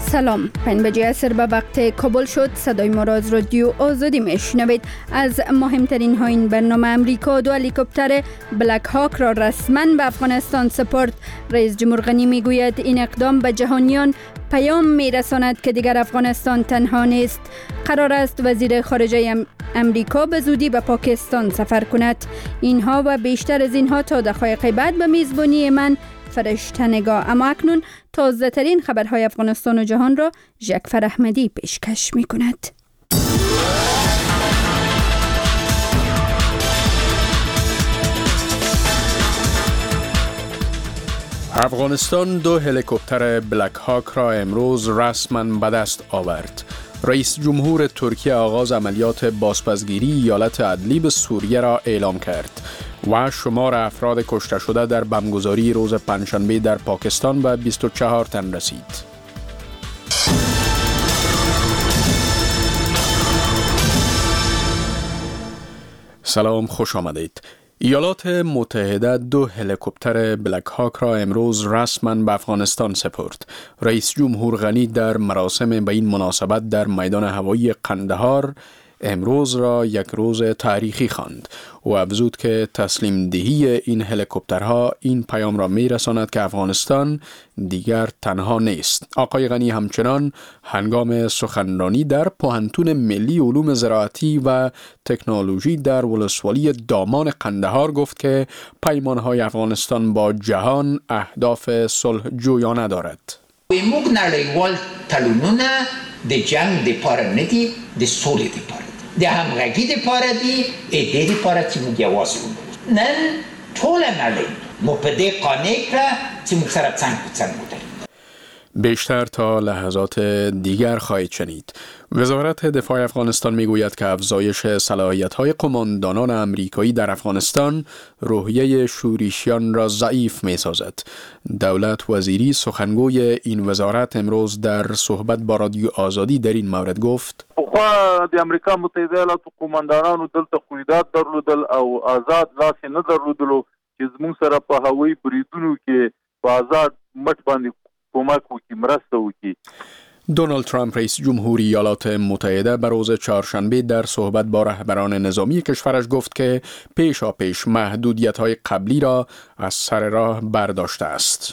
سلام، 5 بجه عصر به وقت کابل شد. صدای ما را از رادیو آزادی میشنوید. از مهمترین ها این برنامه: امریکا 2 هلیکوپتر بلک هاک را رسما به افغانستان سپرد. رئیس جمهور غنی میگوید این اقدام به جهانیان پیام میرساند که دیگر افغانستان تنها نیست. قرار است وزیر خارجه امریکا به زودی به پاکستان سفر کند. اینها و بیشتر از اینها تا دقایق بعد به میزبانی من فرشته نگاه. اما اکنون تازه ترین خبرهای افغانستان و جهان را جعفر احمدی پیشکش می کند. افغانستان 2 هلیکوپتر بلک هاک را امروز رسما به دست آورد. رئیس جمهور ترکیه آغاز عملیات بازپسگیری ایالت ادلیب سوریه را اعلام کرد و شمار افراد کشته شده در بمبگذاری روز پنجشنبه در پاکستان به 24 تن رسید. سلام، خوش آمدید. ایالات متحده 2 هلیکوپتر بلک هاک را امروز رسما به افغانستان سپرد. رئیس جمهور غنی در مراسم به این مناسبت در میدان هوایی قندهار امروز را یک روز تاریخی خواند و افزود که تسلیم دهی این هلیکوپترها این پیام را میرساند که افغانستان دیگر تنها نیست. آقای غنی همچنان هنگام سخنرانی در پوهنتون ملی علوم زراعتی و تکنولوژی در ولسوالی دامان قندهار گفت که پیمانهای افغانستان با جهان اهداف صلح جویانه دارد. موږ نړیوال تړونونه د جنگ دپاره نه دي، د سولې دپاره د همغږي دپاره دي، د دې دپاره چې موږ یوازې وو. نن ټوله نړۍ مو په دې قانع کړه چې موږ سره څنګ په څنګ ودرېږو. بیشتر تا لحظات دیگر خواهید شنید. وزارت دفاع افغانستان میگوید که افزایش صلاحیت‌های قماندانان آمریکایی در افغانستان روحیه شورشیان را ضعیف می‌سازد. دولت وزیری سخنگوی این وزارت امروز در صحبت با رادیو آزادی در این مورد گفت: خو د امریکا متحده ایالاتو قماندانانو دلته قیودات درلودل او آزاد لاس نه درلودلو چې زموږ سره په هوایي بریدونو کې په آزاد مټ باندې کمک وکړي، مرسته وکړي. دونالد ترامپ رئیس جمهوری ایالات متحده به روز چهارشنبه در صحبت با رهبران نظامی کشورش گفت که پیشاپیش محدودیت‌های قبلی را از سر راه برداشته است.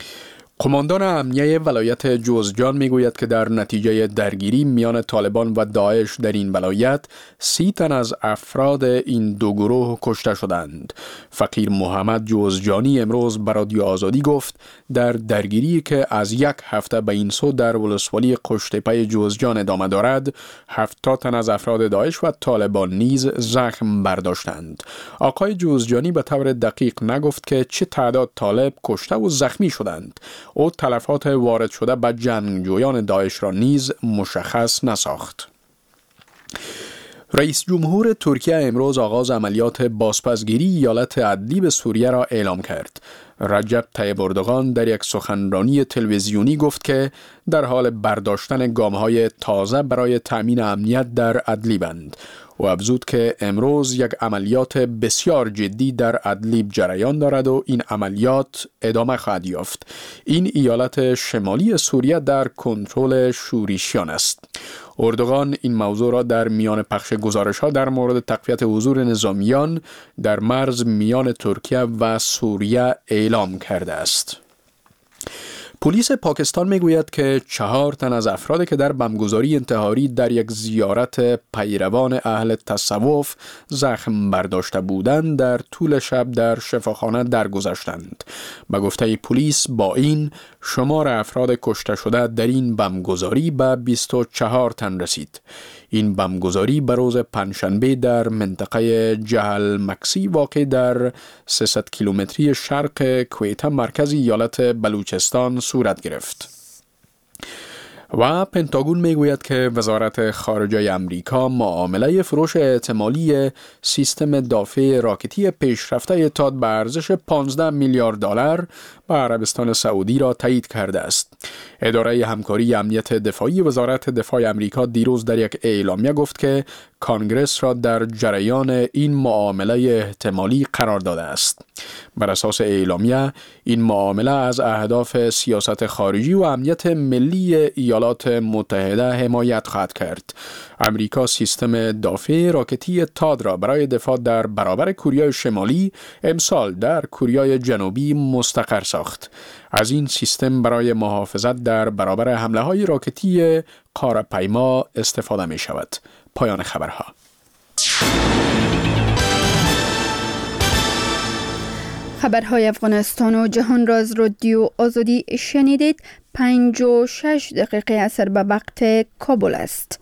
قماندان امنیه ولایت جوزجان میگوید که در نتیجه درگیری میان طالبان و داعش در این ولایت 30 تن از افراد این دو گروه کشته شدند. فقیر محمد جوزجانی امروز به رادیو آزادی گفت در درگیری که از 1 هفته به این سو در ولسوالی قشت‌تپه جوزجان ادامه دارد، 70 تن از افراد داعش و طالبان نیز زخم برداشتند. آقای جوزجانی به طور دقیق نگفت که چه تعداد طالب کشته و زخمی شدند. او تلفات وارد شده به جنگجویان داعش را نیز مشخص نساخت. رئیس جمهور ترکیه امروز آغاز عملیات بازپسگیری ایالت ادلیب سوریه را اعلام کرد. رجب طیب اردوغان در یک سخنرانی تلویزیونی گفت که در حال برداشتن گام‌های تازه برای تأمین امنیت در ادلیبند و افزود که امروز یک عملیات بسیار جدی در ادلیب جریان دارد و این عملیات ادامه خواهد یافت. این ایالت شمالی سوریه در کنترل شورشیان است. اردوغان این موضوع را در میان پخش گزارش‌ها در مورد تقویت حضور نظامیان در مرز میان ترکیه و سوریه اعلام کرده است. پلیس پاکستان میگوید که 4 تن از افرادی که در بمبگذاری انتحاری در یک زیارت پیروان اهل تصوف زخم برداشته بودند در طول شب در شفاخانه درگذشتند. به گفته پلیس با این شمار افراد کشته شده در این بمبگذاری به 24 تن رسید. این بمبگذاری به روز پنجشنبه در منطقه جهل مکسی واقع در 300 کیلومتری شرق کویته مرکز ایالت بلوچستان صورت گرفت. و پنتاگون میگوید که وزارت خارجه امریکا معامله فروش احتمالی سیستم دافع راکتی پیشرفته تاد به ارزش 15 میلیارد دلار به عربستان سعودی را تایید کرده است. اداره همکاری امنیت دفاعی وزارت دفاع امریکا دیروز در یک اعلامیه گفت که کانگرس را در جریان این معامله احتمالی قرار داده است. بر اساس اعلامیه این معامله از اهداف سیاست خارجی و امنیت ملی ایالات ایالات متحده حمایت خواهد کرد. امریکا سیستم دافع راکتی تاد را برای دفاع در برابر کوریای شمالی امسال در کوریای جنوبی مستقر ساخت. از این سیستم برای محافظت در برابر حمله‌های راکتی قاره‌پیما استفاده می شود. پایان خبرها. خبرهای افغانستان و جهان را از رادیو آزادی شنیدید. 56 دقیقه اثر به وقت کابل است.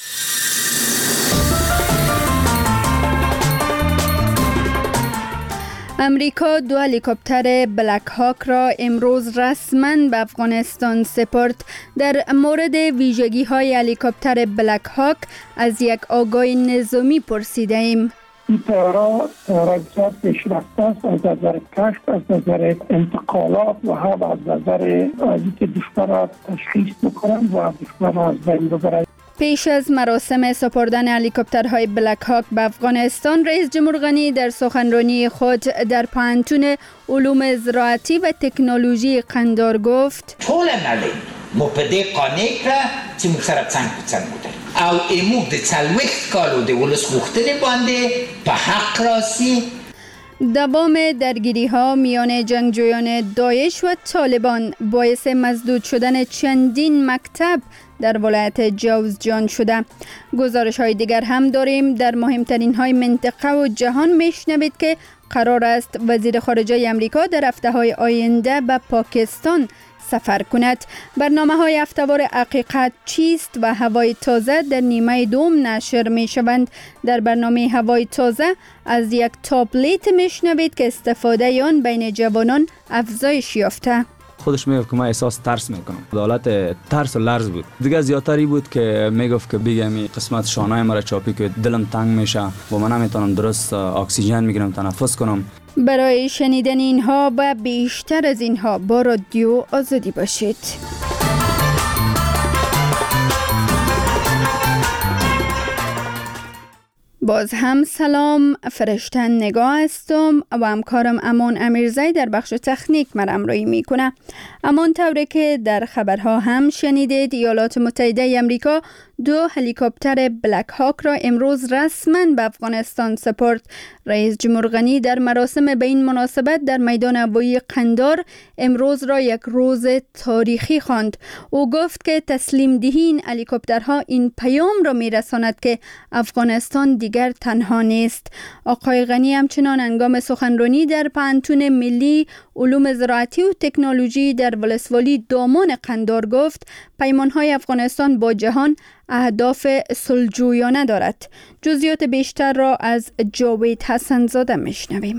امریکا 2 هلیکوپتر بلک هاک را امروز رسما به افغانستان سپرد. در مورد ویژگی های هلیکوپتر بلک هاک از یک آگاه نظامی پرسیده ایم. این طیاره بسیار پیشرفته است از نظر کشف، از نظر انتقالات و هم از نظر اینکه دشمن را تشخیص بکنند و دشمن را از بین ببرند. پیش از مراسم سپردن هلیکوپترهای بلک هاک به افغانستان، رئیس جمهور غنی در سخنرانی خود در پوهنتون علوم زراعتی و تکنولوژی قندار گفت: ټول نړۍ مو په دې قانع کړه چې موږ سره څنګ په څنګ ودرېږو او موږ د 40 کالو د ولس غوښتنې باندې په حق راسي. دوام درگیری ها میان جنگجویان داعش و طالبان باعث مسدود شدن چندین مکتب در ولایت جوزجان شده. گزارش های دیگر هم داریم. در مهمترین های منطقه و جهان میشنوید که قرار است وزیر خارجه امریکا در هفته های آینده به پاکستان سفر کند. برنامه های هفته‌وار حقیقت چیست و هوای تازه در نیمه دوم نشر می شوند. در برنامه هوای تازه از یک تابلت میشنوید که استفاده آن بین جوانان افزایش یافته. خودش میگفت که من احساس ترس میکنم. حالت ترس و لرز بود. دیگه زیادتری بود که میگفت که بگم قسمت شانه‌های مرا چاپی که دلم تنگ میشه و من نمیتونم درست اکسیژن میگیرم تنفس کنم. برای شنیدن اینها و بیشتر از اینها با رادیو آزادی باشید. باز هم سلام، فرشته نگاه هستم و همکارم امان امیرزی در بخش تکنیک من همراهی میکنه. امان طوری که در خبرها هم شنیدید، ایالات متحده امریکا 2 هلیکوپتر بلک هاک را امروز رسما به افغانستان سپرد. رئیس جمهور غنی در مراسم به این مناسبت در میدان هوایی قندار امروز را یک روز تاریخی خواند. او گفت که تسلیم دهی این هلیکوپترها این پیام را میرساند که افغانستان دیگر تنها نیست. آقای غنی همچنان هنگام سخنرانی در پوهنتون ملی علوم زراعتی و تکنولوژی در ولسوالی دامان قندار گفت پیمانهای افغانستان با جهان اهداف صلح‌جویانه دارد. جزئیات بیشتر را از جاوید حسن زاده میشنویم.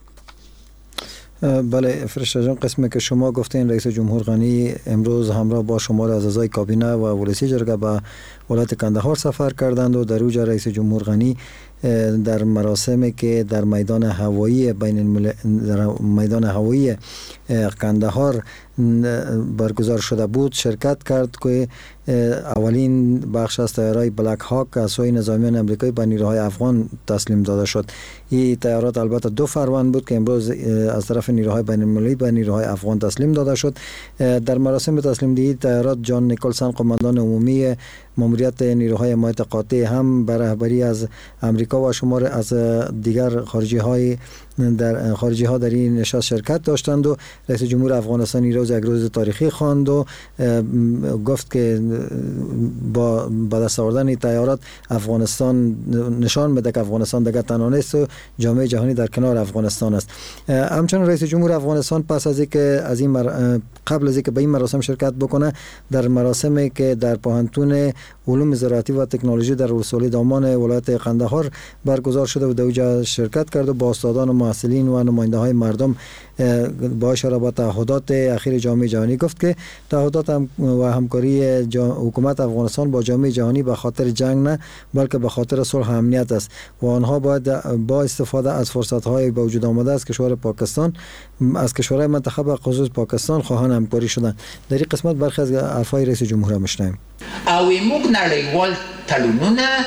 بله فرشته جان، قسمی که شما گفتین رئیس جمهور غنی امروز همراه با شمار از اعضای کابینه و ولسی جرگه به ولایت کندهار سفر کردند و در اوجا رئیس جمهور غنی در مراسمی که در میدان هوایی میدان هوایی کندهار برگزار شده بود شرکت کرد که اولین بخش از طیاره‌های بلک هاک از سوی نظامیان آمریکایی به نیروهای افغان تسلیم داده شد. این طیارات البته 2 فروند بود که امروز از طرف نیروهای بین‌المللی به نیروهای افغان تسلیم داده شد. در مراسم تسلیم دهی طیارات جان نیکلسن قماندان عمومی ماموریت نیروهای حمایت قاطع هم به رهبری از امریکا و شمار از دیگر خارجی ها در این نشست شرکت داشتند و رئیس جمهور افغانستان روز یک روز تاریخی خواند و گفت که با دست آوردن طیارات افغانستان نشان میده که افغانستان دیگر تنها نیست و جامعه جهانی در کنار افغانستان است. همچنین رئیس جمهور افغانستان پس از اینکه قبل از اینکه به این مراسم شرکت بکنه در مراسمی که در پوهنتون علوم زراعتی و تکنولوژی در ولسوالی دامان ولایت قندهار برگزار شده و در اونجا شرکت کرد و با استادان و محصلین و نماینده های مردم با اشاره به تعهدات اخیر جامعه جهانی گفت که تعهدات و همکاری حکومت افغانستان با جامعه جهانی به خاطر جنگ نه بلکه به خاطر صلح و امنیت است و آنها باید با استفاده از فرصت‌های به وجود آمده از کشور پاکستان از کشورهای منطقه به خصوص پاکستان خواهان همکاری شدن. در این قسمت برخی از حرفای رئیس جمهور میشنویم. او موږ نړیوال تړونونه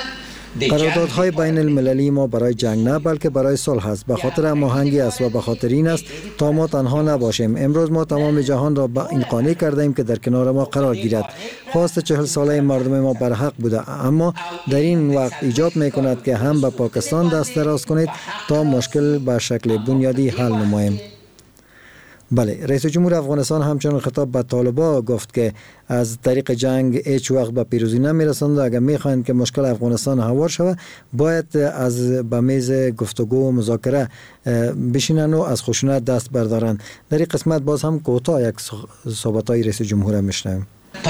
قراردادهای بین المللی ما برای جنگ نه بلکه برای صلح است. به خاطر هماهنگی است و به خاطر این است تا ما تنها نباشیم. امروز ما تمام جهان را به این قانع کردیم که در کنار ما قرار گیرد. خواست 40 ساله مردم ما برحق بوده، اما در این وقت ایجاد میکند که هم به پاکستان دست دراز کنید تا مشکل به شکل بنیادی حل نماییم. بله، رئیس جمهور افغانستان همچنین خطاب به طالبان گفت که از طریق جنگ هیچ وقت به پیروزی نمیرسند. اگر میخواهند که مشکل افغانستان هموار شود باید از به میز گفتگو و مذاکره بشینن و از خشونت دست بردارند. در این قسمت باز هم کوتاه یک صحبت‌های رئیس جمهور میشنویم.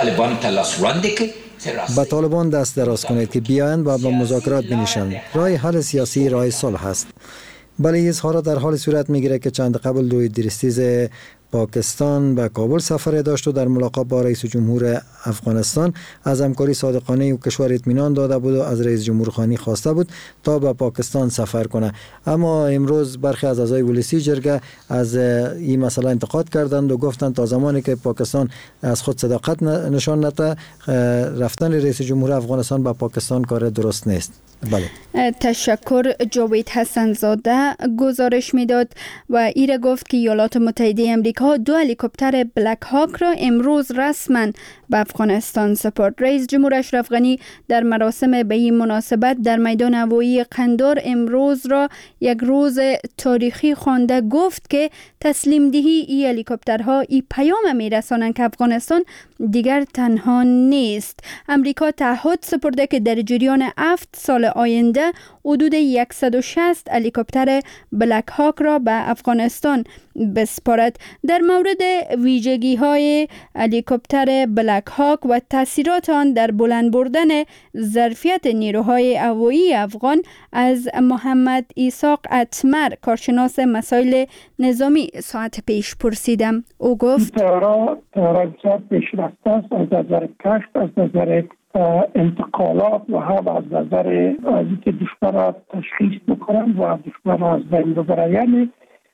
با طالبان دست دراز کنید که بیایند و به مذاکرات بنشینند. راه حل سیاسی راه صلح است. بله، اظهارات در حال صورت میگیره که چند قبل دوی درستیز پاکستان به کابل سفر داشت و در ملاقات با رئیس جمهور افغانستان از همکاری صادقانه و کشور اطمینان داده بود و از رئیس جمهور خانی خواسته بود تا به پاکستان سفر کنه. اما امروز برخی از اعضای ولسی جرگه از این مسئله انتقاد کردند و گفتند تا زمانی که پاکستان از خود صداقت نشان نده رفتن رئیس جمهور افغانستان به پاکستان کار درست نیست. بله. تشکر. جاوید حسن زاده گزارش میداد و ایره گفت که ایالات متحده امریکا 2 هلیکوپتر بلک هاک را امروز رسما به افغانستان سپرد. رئیس جمهور اشرف غنی در مراسم به این مناسبت در میدان هوایی قندار امروز را یک روز تاریخی خوانده. گفت که تسلیم دهی این هلیکوپترها این پیام میرسانند که افغانستان دیگر تنها نیست. امریکا تعهد سپرده که در جریان 7 سال آینده حدود 160 هلیکوپتر بلک هاک را به افغانستان بسپارد. در مورد ویژگی های هلیکوپتر بلک هاک و تاثیرات آن در بلند بردن ظرفیت نیروهای هوایی افغان از محمد اسحاق اتمر کارشناس مسائل نظامی ساعت پیش پرسیدم. او گفت ترانسپورت پیشرفته است از نظر کشت، از نظر انتقالات و هم از نظر اینکه دشمن تشخیص بکنند و دشمن از بین ببرند. یعنی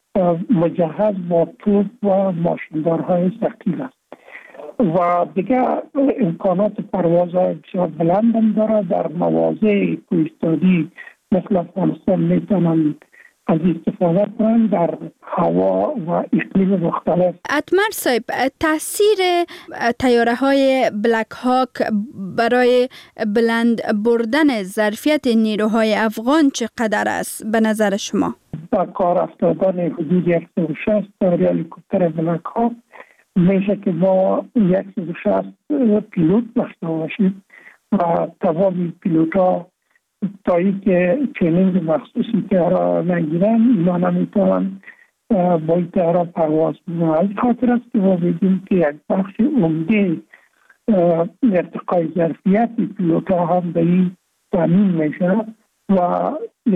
مجهز با توپ و ماشیندارهای ثقیل است و دیگه امکانات پرواز بسیار بلند هم داره. در مواضع کوهستانی مثل افغانستان میتونن از استفاده کنند در هوا و اقلیم مختلف. اتمر صاحب، تاثیر طیاره های بلک هاک برای بلند بردن ظرفیت نیروهای افغان چقدر است به نظر شما؟ با کار افتادن حدود 160 هلیکوپتر بلک هاک میشه که ما 160 پیلوت داشته باشیم و تمام پیلوت ها تا ای که چنین مخصوصی تهرا نگیرن اینا نمیتونن با این تهرا پرواز کنن. از خاطر است که ما بگیم که یک بخش عمده ارتقای ظرفیت پیلوت ها هم به این تامین میشه و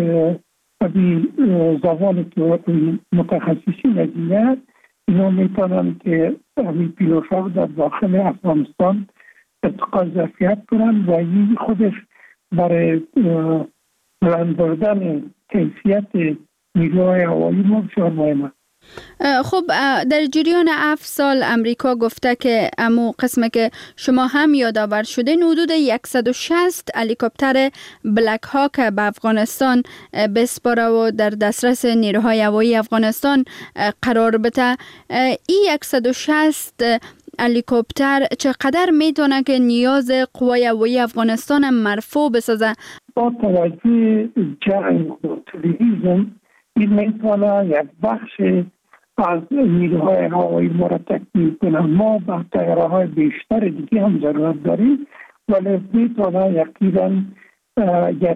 زبانی که متخصصین نگیرن اینا میتونن که پیلوت ها در داخل افغانستان ارتقای ظرفیت کنن و این خودش برای بلند بردن کیفیت نیروهای هوایی ما بسیار مهمه. خب در جریان 7 سال امریکا گفته که امو قسمه که شما هم یادآور شدین حدود 160 هلیکوپتر بلک هاک به افغانستان بسپاره و در دسترس نیروهای هوایی افغانستان قرار بده. این 160 هلیکوپتر چقدر میتونه که نیاز قوای هوایی افغانستان مرفوع بسازه؟ با توجه جنگ و تروریسم این میتونه یک بخش از نیروهای هوایی ما را تکمیل کنه. ما با تیاره‌های بیشتر دیگه هم ضرورت داریم ولی میتونه یقینا یک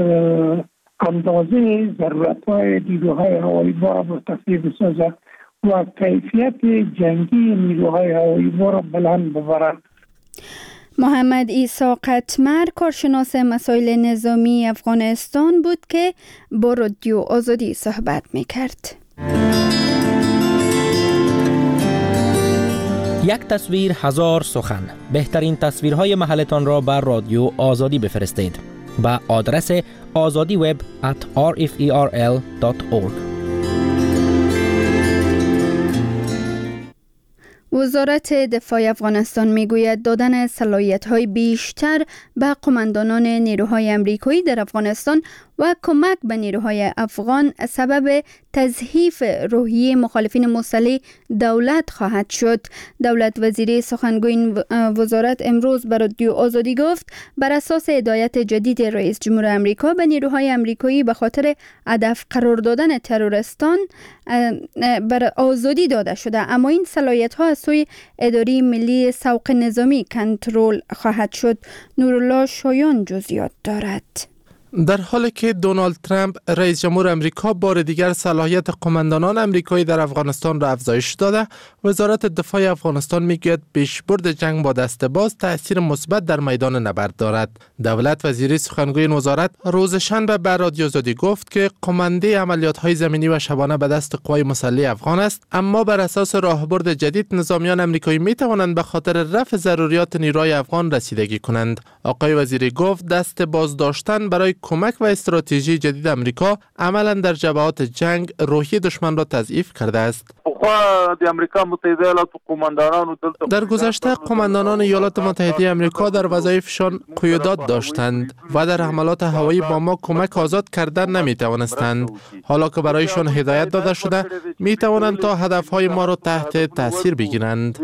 اندازه ضرورت‌های نیروهای هوایی ما را مرتفع بسازه و کیفیت جنگی نیروهای هوایی ما را بلند ببرد. محمد اسحاق اتمر کارشناس مسائل نظامی افغانستان بود که با رادیو آزادی صحبت می‌کرد. یک تصویر هزار سخن. بهترین تصویرهای محلتان را بر رادیو آزادی بفرستید به آدرس azadiweb@rferl.org. وزارت دفاع افغانستان میگوید دادن صلاحیت‌های بیشتر به قماندانان نیروهای آمریکایی در افغانستان و کمک به نیروهای افغان سبب تضعیف روحیه مخالفین مسلح دولت خواهد شد. دولت وزیری سخنگوی این وزارت امروز به رادیو آزادی گفت بر اساس هدایت جدید رئیس جمهور آمریکا به نیروهای آمریکایی به خاطر هدف قرار دادن تروریستان بر آزادی داده شده، اما این صلاحیت‌ها از سوی اداره ملی سوق نظامی کنترل خواهد شد. نورالله شایان جزئیات دارد. در حالی که دونالد ترامپ رئیس جمهور آمریکا بار دیگر صلاحیت قماندانان آمریکایی در افغانستان را افزایش داده، وزارت دفاع افغانستان میگوید پیشبرد جنگ با دست باز تأثیر مثبت در میدان نبرد دارد. دولت وزیری سخنگوی این وزارت روز شنبه به رادیو آزادی گفت که قماندهی عملیات‌های زمینی و شبانه به دست قوای مسلح افغان است، اما بر اساس راهبرد جدید نظامیان آمریکایی میتوانند به خاطر رفع ضروریات نیروی افغان رسیدگی کنند. آقای وزیری گفت دست باز داشتن برای کمک و استراتژی جدید آمریکا عملا در جبهات جنگ روحی دشمن را تضعیف کرده است. در گذشته قماندانان ایالات متحده آمریکا در وظایفشان قیودات داشتند و در حملات هوایی با ما کمک آزاد کردن نمی توانستند. حالا که برایشان هدایت داده شده می توانند تا هدفهای ما را تحت تاثیر بگیرند.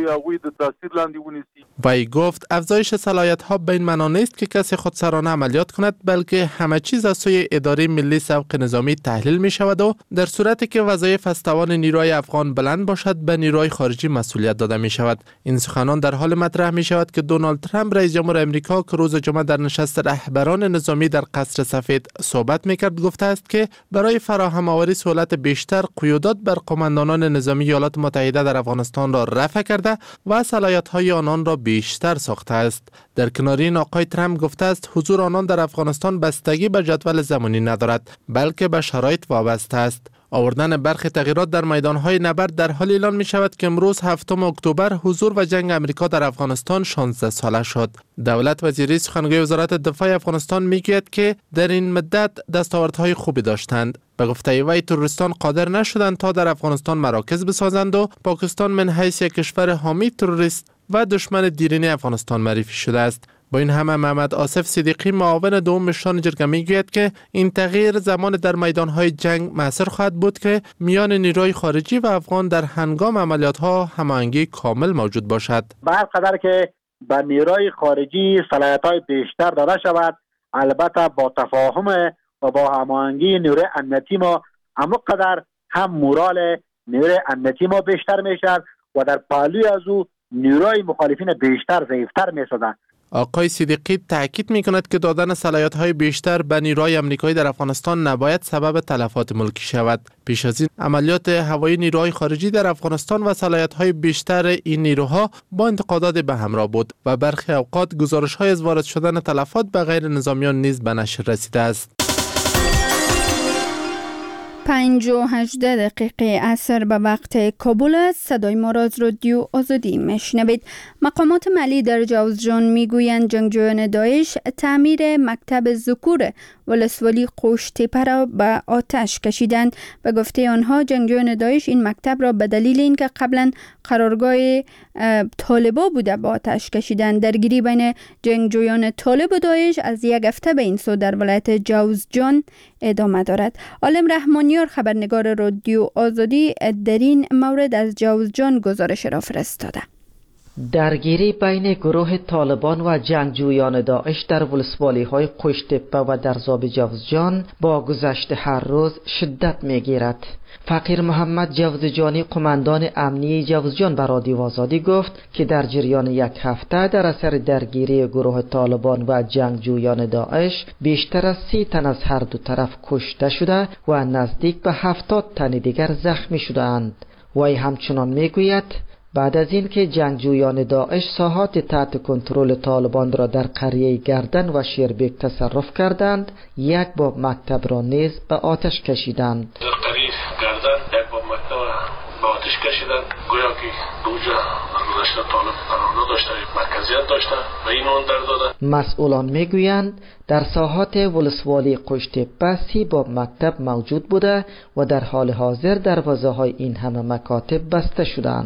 وی گفت افزایش صلاحیت ها به این معنا نیست که کسی خودسرانه عملیات کند، بلکه همه چیز از سوی اداره ملی سوق نظامی تحلیل می شود و در صورتی که وظایف از توان نیروی افغان بلند باشد به نیروی خارجی مسئولیت داده می شود. این سخنان در حال مطرح می شود که دونالد ترامپ رئیس جمهور آمریکا که روز جمعه در نشست رهبران نظامی در قصر سفید صحبت می کرد گفته است که برای فراهم آوری سهولت بیشتر قیودات بر قماندانان نظامی ایالات متحده در افغانستان را رفع کرده و صلاحیت های آنان را بیشتر ساخته است. در کنار این آقای ترامپ گفته است حضور آنان در افغانستان بستگی به جدول زمانی ندارد، بلکه به شرایط وابسته است. آوردن برخی تغییرات در میدانهای نبرد در حال اعلان می شود که امروز 7 اکتبر حضور و جنگ آمریکا در افغانستان 16 ساله شد. دولت وزیری سخنگوی وزارت دفاع افغانستان می گوید که در این مدت دستاوردهای خوبی داشتند. به گفته وی تروریستان قادر نشدند تا در افغانستان مراکز بسازند و پاکستان من حیث یک کشور حامی تروریست و دشمن دیرینه افغانستان معرفی شده است. با این همه محمد آصف صدیقی معاون دوم مشران جرگه میگوید که این تغییر زمان در میدانهای جنگ مؤثر خواهد بود که میان نیروی خارجی و افغان در هنگام عملیات‌ها هماهنگی کامل موجود باشد. بعد قدر که به نیروی خارجی صلاحیت‌های بیشتر داده شود، البته با تفاهم و با هماهنگی نیروی امنیتی ما همانقدر هم مورال نیروی امنیتی ما بیشتر میشد و در پهلوی از او نیروی مخالفین بیشتر ضعیفتر میشدند. آقای صدیقی تاکید می‌کند که دادن صلاحیت‌های بیشتر به نیروهای آمریکایی در افغانستان نباید سبب تلفات ملکی شود. پیش از این عملیات هوایی نیروهای خارجی در افغانستان و صلاحیت‌های بیشتر این نیروها با انتقادات به همراه بود و برخی اوقات گزارش‌های از وارد شدن تلفات به غیر نظامیان نیز به نشر رسیده است. 5:18 عصر به وقت کابل است. صدای ما را از رادیو آزادی میشنوید. مقامات ملی در جوزجان میگویند جنگجویان داعش تعمیر مکتب ذکور ولسوالی قوشتیپه را به آتش کشیدند. به گفته آنها جنگجویان داعش این مکتب را به دلیل اینکه قبلا قرارگاه طالبا بوده به آتش کشیدند. درگیری بین جنگجویان طالب و داعش از یک هفته به این سو در ولایت جوزجان ادامه دارد. عالم رحمانیار خبرنگار رادیو آزادی در این مورد از جوزجان گزارش را فرستاده. درگیری بین گروه طالبان و جنگجویان داعش در ولسوالی های قوشتیپه و درزاب جوزجان با گذشت هر روز شدت میگیرد. فقیر محمد جوزجانی قماندان امنی جوزجان به رادیو آزادی گفت که در جریان یک هفته در اثر درگیری گروه طالبان و جنگجویان داعش بیشتر از 30 تن از هر دو طرف کشته شده و نزدیک به 70 تن دیگر زخمی شدند. وی همچنان میگوید بعد از این که جنگجویان داعش ساحات تحت کنترل طالبان را در قریه گردن و شیربیک تصرف کردند، یک باب مکتب را نیز به آتش کشیدند. در قریه گردن یک باب مکتب به آتش کشیدند. گویا که دوجا گذشته طالب قرار نداشته، مرکزیت داشته و این اون در داده. مسئولان میگویند در ساحات ولسوالی قوشتیپه 30 باب مکتب موجود بوده و در حال حاضر دروازه های این همه مکاتب بسته شدند.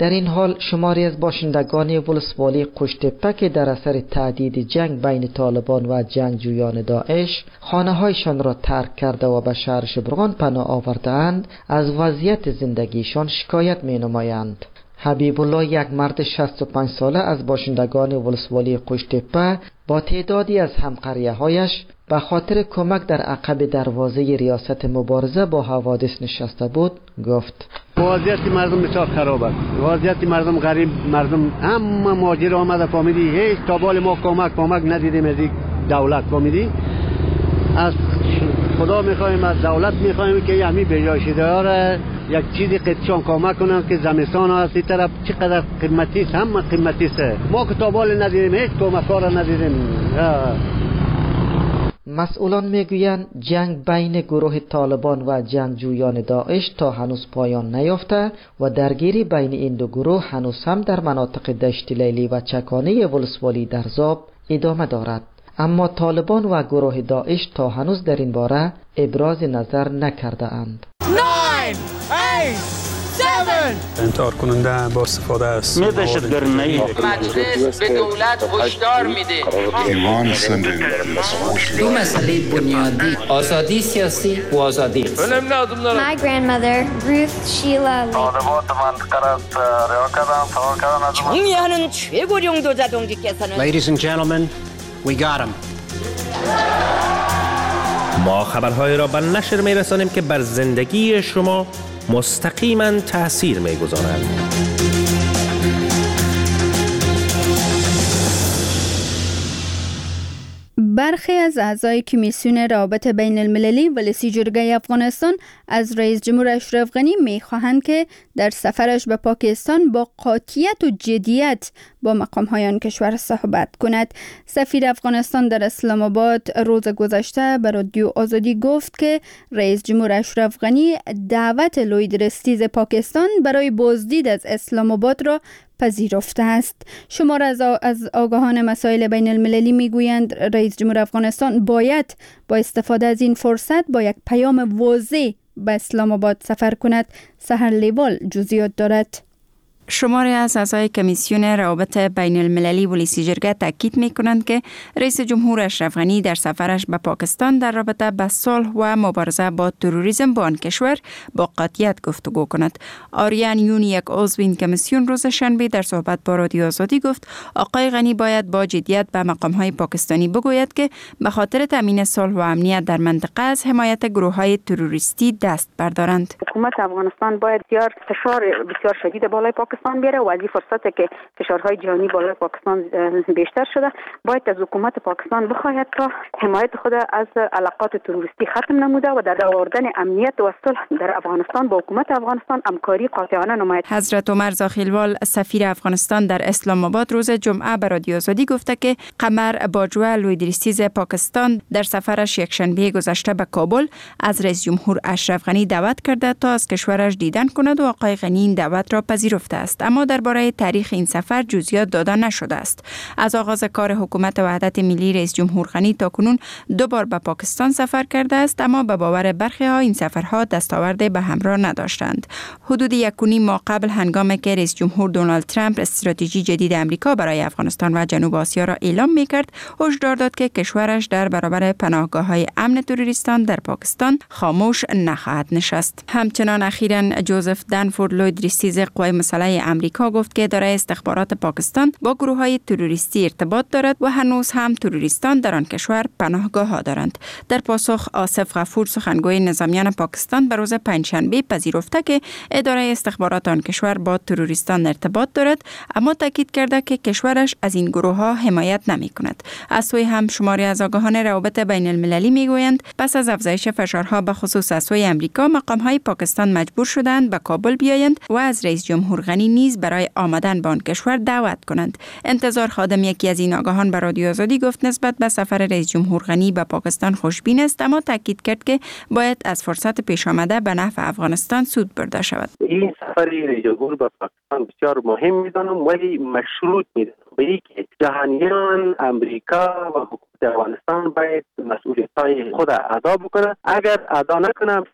در این حال شماری از باشندگان ولسوالی قشتپه که در اثر تهدید جنگ بین طالبان و جنگجویان داعش خانه‌هایشان را ترک کرده و به شهر شبرغان پناه آورده‌اند از وضعیت زندگیشان شکایت می‌نمایند. حبیب الله، یک مرد 65 ساله از باشندگان ولسوالی قشتپه، با تعدادی از همقریه‌هایش به خاطر کمک در عقب دروازه ریاست مبارزه با حوادث نشسته بود، گفت: وضعیت مردم بسیار خراب است. وضعیت مردم غریب، مردم همه مهاجر آمده، فهمیدی؟ هیچ تا بال ما کمک ندیدیم از دولت، فهمیدی؟ از خدا میخوایم، از دولت میخوایم که همین بجای داره یک چیزی قدشان کمک کنن که زمستان هست این طرف چقدر قیمتی است، همه قیمتی است. ما که تا بال ندیدیم، هیچ کمکار ندیدیم. مسئولان میگویند جنگ بین گروه طالبان و جنگجویان داعش تا هنوز پایان نیافته و درگیری بین این دو گروه هنوز هم در مناطق دشت لیلی و چکانه ولسوالی درزاب ادامه دارد. اما طالبان و گروه داعش تا هنوز در این باره ابراز نظر نکرده اند. 9 8 7 انتحار کننده با استفاده از دهشتگری. مجلس به دولت هشدار میده دو مسئله بنیادی: آزادی سیاسی و آزادی اقتصادی. My grandmother, Ruth Sheila Lee. 정리하는 최고령 도자동지께서는 Ladies and gentlemen, we got him. ما خبرهای را به نشر می‌رسانیم که بر زندگی شما مستقیما تأثیر می‌گذارند. برخی از اعضای کمیسیون روابط بین المللی ولسی جرگه افغانستان از رئیس جمهور اشرف غنی می‌خواهند که در سفرش به پاکستان با قاطعیت و جدیت با مقام‌های آن کشور صحبت کند. سفیر افغانستان در اسلام آباد روز گذشته به رادیو آزادی گفت که رئیس جمهور اشرف غنی دعوت لوید رستیز پاکستان برای بازدید از اسلام آباد را پذیرفته است. شمار از آگاهان مسائل بین المللی میگویند رئیس جمهور افغانستان باید با استفاده از این فرصت با یک پیام واضح به اسلام آباد سفر کند. سحر لیوال جزئیات دارد. شماری از اعضای کمیسیون روابط بین المللی ولسی جرگه تاکید می‌کنند که رئیس جمهور اشرف غنی در سفرش به پاکستان در رابطه با صلح و مبارزه با تروریسم با آن کشور با قاطعیت گفتگو کند. آریان یونی، یک عضو این کمیسیون، روز شنبه در صحبت با رادیو آزادی گفت آقای غنی باید با جدیت به مقام‌های پاکستانی بگوید که به خاطر تامین صلح و امنیت در منطقه از حمایت گروه‌های تروریستی دست بردارند. حکومت افغانستان باید فشار بسیار شدید بالای پاکستان بیاره و از این فرصتی که فشارهای جهانی بالای پاکستان بیشتر شده باید از حکومت پاکستان بخواهد تا حمایت خود از علاقات تروریستی ختم نموده و در آوردن امنیت و صلح در افغانستان با حکومت افغانستان همکاری قاطعانه نماید. حضرت عمر زاخیلوال، سفیر افغانستان در اسلام آباد، روز جمعه به رادیو آزادی گفته که قمر باجوه، لوید رستیز پاکستان، در سفرش یکشنبه گذشته به کابل از رئیس جمهور اشرف غنی دعوت کرده تا از کشورش دیدن کند و آقای غنی این دعوت را پذیرفته است، اما درباره تاریخ این سفر جزئیات داده نشده است. از آغاز کار حکومت وحدت ملی رئیس جمهور غنی تاکنون 2 بار به پاکستان سفر کرده است، اما به باور برخی‌ها این سفرها دستاورد به همراه نداشتند. حدود 1.5 ماه قبل، هنگامی که رئیس جمهور دونالد ترامپ استراتژی جدید آمریکا برای افغانستان و جنوب آسیا را اعلام می‌کرد، هشدار داد که کشورش در برابر پناهگاه‌های امن تروریستان در پاکستان خاموش نخواهد نشست. همچنان اخیراً جوزف دنفورد، لوید رستیز قوای مسلح آمریکا، گفت که اداره استخبارات پاکستان با گروه‌های تروریستی ارتباط دارد و هنوز هم تروریستان در آن کشور پناهگاه‌ها دارند. در پاسخ، آصف غفور، سخنگوی نظامیان پاکستان، به روز پنجشنبه پذیرفته که اداره استخبارات آن کشور با تروریستان ارتباط دارد، اما تاکید کرده که کشورش از این گروه‌ها حمایت نمی‌کند. از سوی هم شماری از آگاهان روابط بین المللی می‌گویند پس از افزایش فشارها به خصوص از سوی آمریکا، مقام‌های پاکستان مجبور شدند به کابل بیایند و از رئیس جمهور غنی نیز برای آمدن به آن کشور دعوت کنند. انتظار خادم، یکی از این آگاهان، به رادیو آزادی گفت نسبت به سفر رئیس جمهور غنی به پاکستان خوشبین است، اما تاکید کرد که باید از فرصت پیش آمده به نفع افغانستان سود برده شود. این سفر رئیس جمهور به پاکستان بسیار مهم می‌دانم، ولی مشروط می‌دانم به اینکه جهانیان، امریکا و حکومت افغانستان باید مسئولیت‌های خود ادا بکنه. اگر ادا نکنه،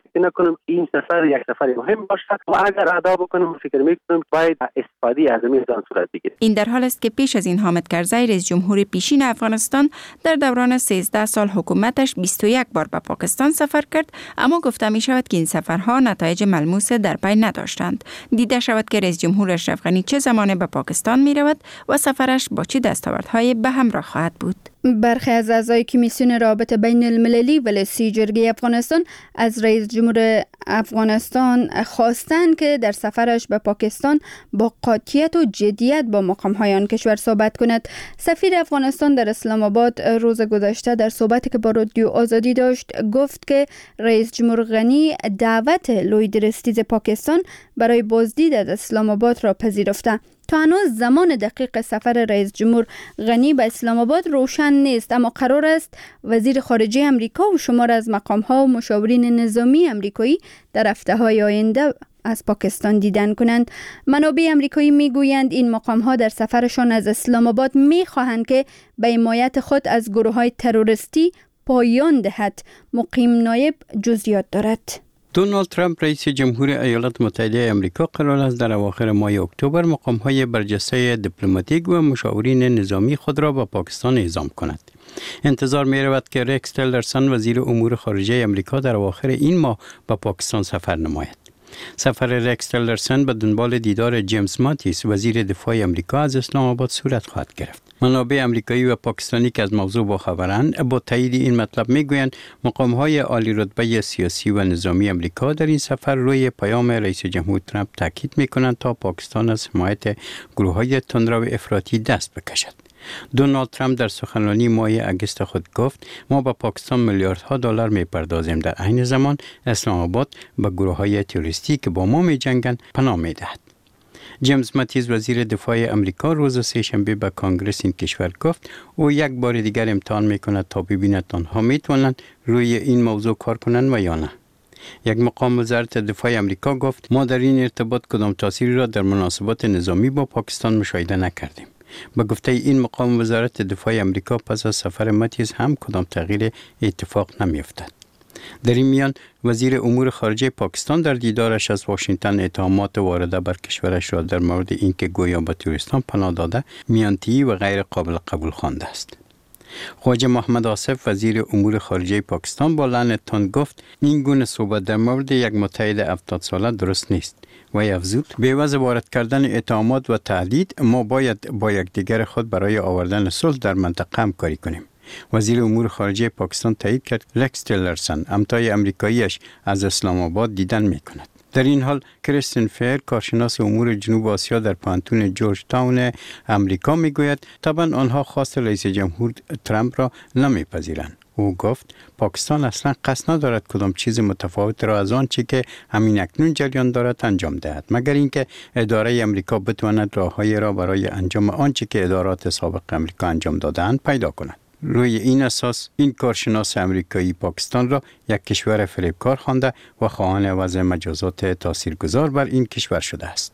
فکر نکنم که این سفر یک سفر مهم باشد و اگر ادا بکنم فکر میکنم باید استفاده از این صورت بگیرد. این در حال است که پیش از این حامد کرزی رئیس جمهور پیشین افغانستان در دوران 13 سال حکومتش 21 بار به پاکستان سفر کرد، اما گفته می شود که این سفرها نتایج ملموس در پی نداشتند. دیده شود که رئیس جمهور اشرف غنی چه زمانه به پاکستان می رود و سفرش با چه دستاوردهای به همراه خواهد بود. برخی از اعضای کمیسیون رابطه بین المللی ولسی جرگه افغانستان از رئیس جمهور افغانستان خواستند که در سفرش به پاکستان با قاطعیت و جدیت با مقام‌های آن کشور صحبت کند. سفیر افغانستان در اسلام آباد روز گذشته در صحبتی که با رادیو آزادی داشت گفت که رئیس جمهور غنی دعوت لوید رستیز پاکستان برای بازدید از اسلام آباد را پذیرفته. تا هنوز زمان دقیق سفر رئیس جمهور غنی به اسلام آباد روشن نیست، اما قرار است وزیر خارجه امریکا و شمار از مقام‌ها و مشاورین نظامی امریکایی در هفته‌های آینده از پاکستان دیدن کنند. منابع امریکایی میگویند این مقام‌ها در سفرشان از اسلام آباد می‌خواهند که به حمایت خود از گروه‌های تروریستی پایان دهد. مقیم نایب جزئیات دارد. دونالد ترامپ رئیس جمهور ایالات متحده آمریکا قرار است در اواخر ماه اکتبر مقام‌های برجسته دیپلماتیک و مشاورین نظامی خود را به پاکستان اعزام کند. انتظار می‌رود که رکس تیلرسون وزیر امور خارجه آمریکا در اواخر این ماه به پاکستان سفر نماید. سفر رکس تیلرسون به دنبال دیدار جیمز ماتیس وزیر دفاع آمریکا از اسلام آباد صورت خواهد گرفت. منابع امریکایی و پاکستانی که از موضوع باخبرند با تایید این مطلب میگویند مقام‌های عالی رتبه سیاسی و نظامی امریکا در این سفر روی پیام رئیس جمهور ترامپ تاکید میکنند تا پاکستان از حمایت گروه‌های تندرو افراطی دست بکشد. دونالد ترامپ در سخنرانی ماه اگست خود گفت ما به پاکستان میلیاردها دلار میپردازیم، در عین زمان اسلام آباد به گروه‌های تروریستی که با ما میجنگند پناه میدهد. جیمز ماتیس وزیر دفاع امریکا روز سه‌شنبه به کانگرس این کشور گفت او یک بار دیگر امتحان میکند تا ببیند آنها میتوانند روی این موضوع کار کنند و یا نه. یک مقام وزارت دفاع امریکا گفت ما در این ارتباط کدام تأثیری را در مناسبات نظامی با پاکستان مشاهده نکردیم. با گفته این مقام وزارت دفاع امریکا پس از سفر ماتیس هم کدام تغییر اتفاق نمیافتد. در این میان وزیر امور خارجه پاکستان در دیدارش از واشنگتن اتهامات وارده بر کشورش را در مورد اینکه گویا به تروریستان پناه داده میانتیی و غیر قابل قبول خوانده است. خواجه محمد آصف وزیر امور خارجه پاکستان با لعنت تند گفت این گونه صحبت در مورد یک متحد 70 ساله درست نیست. و افزود به عوض وارد کردن اتهامات و تهدید ما باید با یکدیگر خود برای آوردن صلح در منطقه همکاری کنیم. وزیر امور خارجه پاکستان تایید کرد رکس تیلرسون همتای امریکاییش از اسلام آباد دیدن میکند. در این حال کریستین فیر کارشناس امور جنوب آسیا در پانتون جورج تاون امریکا میگوید طبعا آنها خواست رئیس جمهور ترامپ را نمیپذیرند. او گفت پاکستان اصلا قصد ندارد کدام چیز متفاوت را از آنچه که همین اکنون جریان دارد انجام دهد، مگر اینکه اداره امریکا بتواند راه‌هایی را برای انجام آنچه که ادارات سابق امریکا انجام داده‌اند پیدا کند. روی این اساس این کارشناس امریکایی پاکستان را یک کشور فریبکار خوانده و خواهان وضع مجازات تاثیرگذار بر این کشور شده است.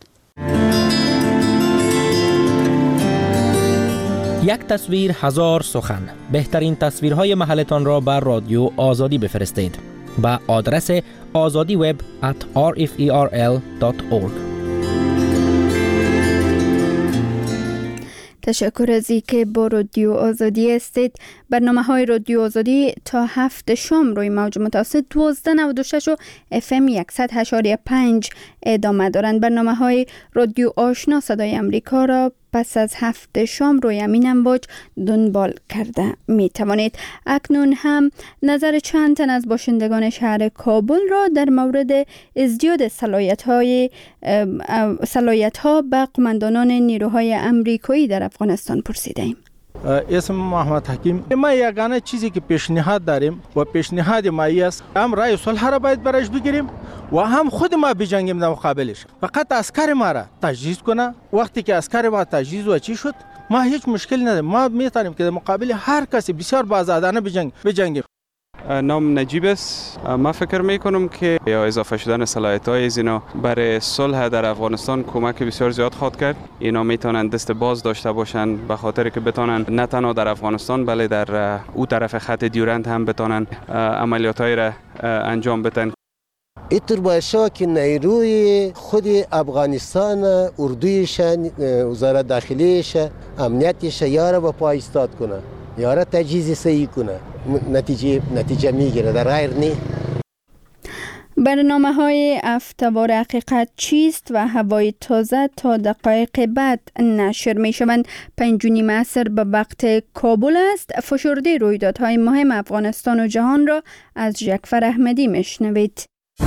یک تصویر هزار سخن. بهترین تصویرهای محلتان را بر رادیو آزادی بفرستید به آدرس azadiweb@rferl.org. تشکر از اینکه با رادیو آزادی هستید. برنامه‌های رادیو آزادی تا 7 شام روی موج متوسط 1296 و FM 100.5 ادامه دارند. برنامه‌های رادیو آشنا صدای امریکا را پس از 7 شام روی همین امواج دنبال کرده می توانید. اکنون هم نظر چند تن از باشندگان شهر کابل را در مورد ازدیاد صلاحیت‌ها به قماندانان نیروهای امریکایی در افغانستان پرسیدیم. اسم محمد حکیم. ما یگانه چیزی که پیشنهاد داریم و پیشنهاد ما است هم رای صلح را باید برایش بگیریم و هم خود ما بجنگیم در مقابلش. فقط عسکر ما را تجهیز کنه. وقتی که عسکر ما تجهیز و چی شد ما هیچ مشکل نداریم. ما میتونیم که در مقابل هر کسی بسیار بازادانه بجنگیم. نام نجیب است. ما فکر میکنم که یا اضافه شدن صلاحیت‌های اینا برای صلح در افغانستان کمک بسیار زیاد خواهد کرد. اینا میتونن دست باز داشته باشن به خاطر که بتونن نه تنها در افغانستان بلکه در او طرف خط دیورند هم بتونن عملیات‌های را انجام بدن. اینطور باشه که نیروی خود افغانستان، اردویش، وزارت داخلیش، امنیتش یاره با پای ایستاد کنه، یاره تجهیز صحیح کنه، نتیجه میگیره، در غیر نه. برنامه‌های افتوار حقیقت چیست و هوای تازه تا دقایق بعد نشر می‌شوند. 5:30 عصر به وقت کابل است. فشرده رویدادهای مهم افغانستان و جهان را از جعفر احمدی میشنوید.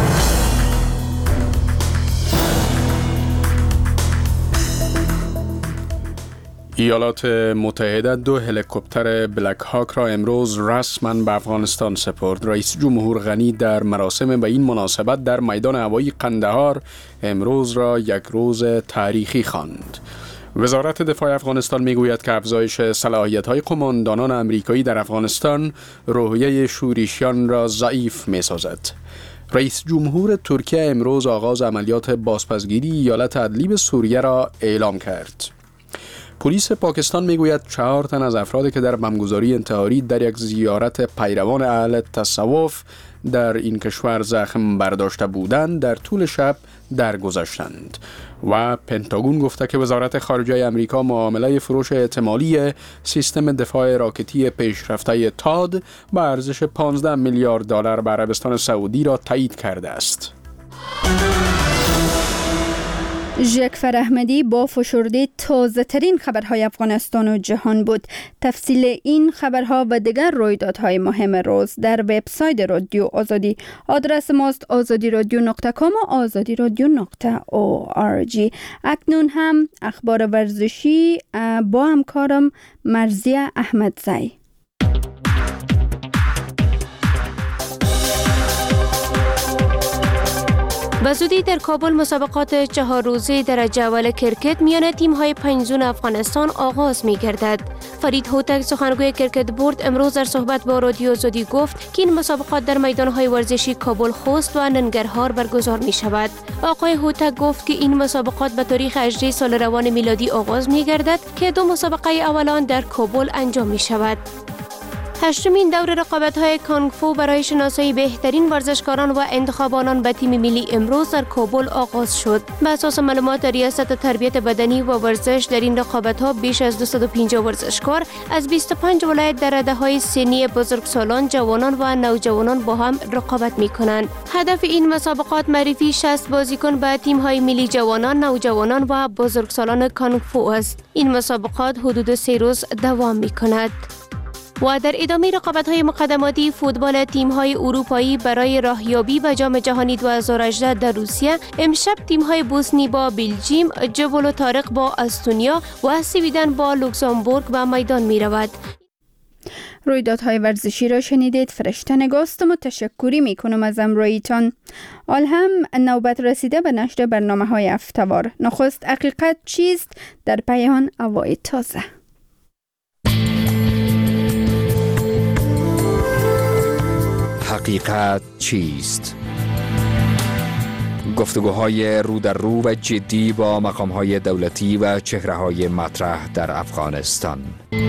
ایالات متحده 2 هلیکوپتر بلک هاک را امروز رسما به افغانستان سپرد. رئیس جمهور غنی در مراسم به این مناسبت در میدان هوایی قندهار امروز را یک روز تاریخی خواند. وزارت دفاع افغانستان میگوید که افزایش صلاحیت‌های قماندانان آمریکایی در افغانستان روحیه شورشیان را ضعیف می‌سازد. رئیس جمهور ترکیه امروز آغاز عملیات بازپسگیری ایالت ادلیب سوریه را اعلام کرد. پلیس پاکستان میگوید 4 تن از افرادی که در بمبگذاری انتحاری در یک زیارت پیروان اهل تصوف در این کشور زخم برداشته بودند در طول شب درگذشتند. و پنتاگون گفته که وزارت خارجه آمریکا معامله فروش احتمالی سیستم دفاع راکتی پیشرفته تاد به ارزش 15 میلیارد دلار به عربستان سعودی را تایید کرده است. جعفر احمدی با فشرده تازه ترین خبرهای افغانستان و جهان بود. تفصیل این خبرها و دیگر رویدادهای مهم روز در وبسایت رادیو آزادی. آدرس ماست azadiradyo.com و azadiradyo.org. اکنون هم اخبار ورزشی با همکارم مرزیه احمدزی. بزودی در کابل مسابقات 4 روزه درجه اول کرکت میان تیم‌های 5 زون افغانستان آغاز می‌گردد. فرید هوتک سخنگوی کرکت بورد امروز در صحبت با رادیو آزادی گفت که این مسابقات در میدان‌های ورزشی کابل، خوست و ننگرهار برگزار می‌شود. آقای هوتک گفت که این مسابقات به تاریخ 18 سال روان میلادی آغاز می‌گردد که 2 مسابقه اولان در کابل انجام می‌شود. 8مین دور رقابت‌های کانگ فو برای شناسایی بهترین ورزشکاران و انتخابانان به تیم ملی امروز در کابل آغاز شد. به اساس معلومات ریاست تربیت بدنی و ورزش در این رقابت‌ها بیش از 250 ورزشکار از 25 ولایت در رده‌های سنی بزرگسالان، جوانان و نوجوانان با هم رقابت می‌کنند. هدف این مسابقات معرفی 60 بازیکن به تیم‌های ملی جوانان، نوجوانان و بزرگسالان کانگ فو است. این مسابقات حدود 3 روز دوام می‌کند. و در ادامه رقابت‌های مقدماتی فوتبال تیم‌های اروپایی برای راهیابی به جام جهانی 2018 در روسیه، امشب تیم‌های بوسنی با بلژیم، جبل و طارق با استونیا و سویدن با لوکزامبورگ به میدان می‌رود. رویدادهای ورزشی را شنیدید. فرشته نگاستم و تشکری میکنم از همراهیتان. حال هم نوبت رسیده به نشر برنامه‌های افتوار. نخست حقیقت چیست، در پی آن هوای تازه. حقیقت چیست؟ گفتگوهای رو در رو و جدی با مقام‌های دولتی و چهره‌های مطرح در افغانستان.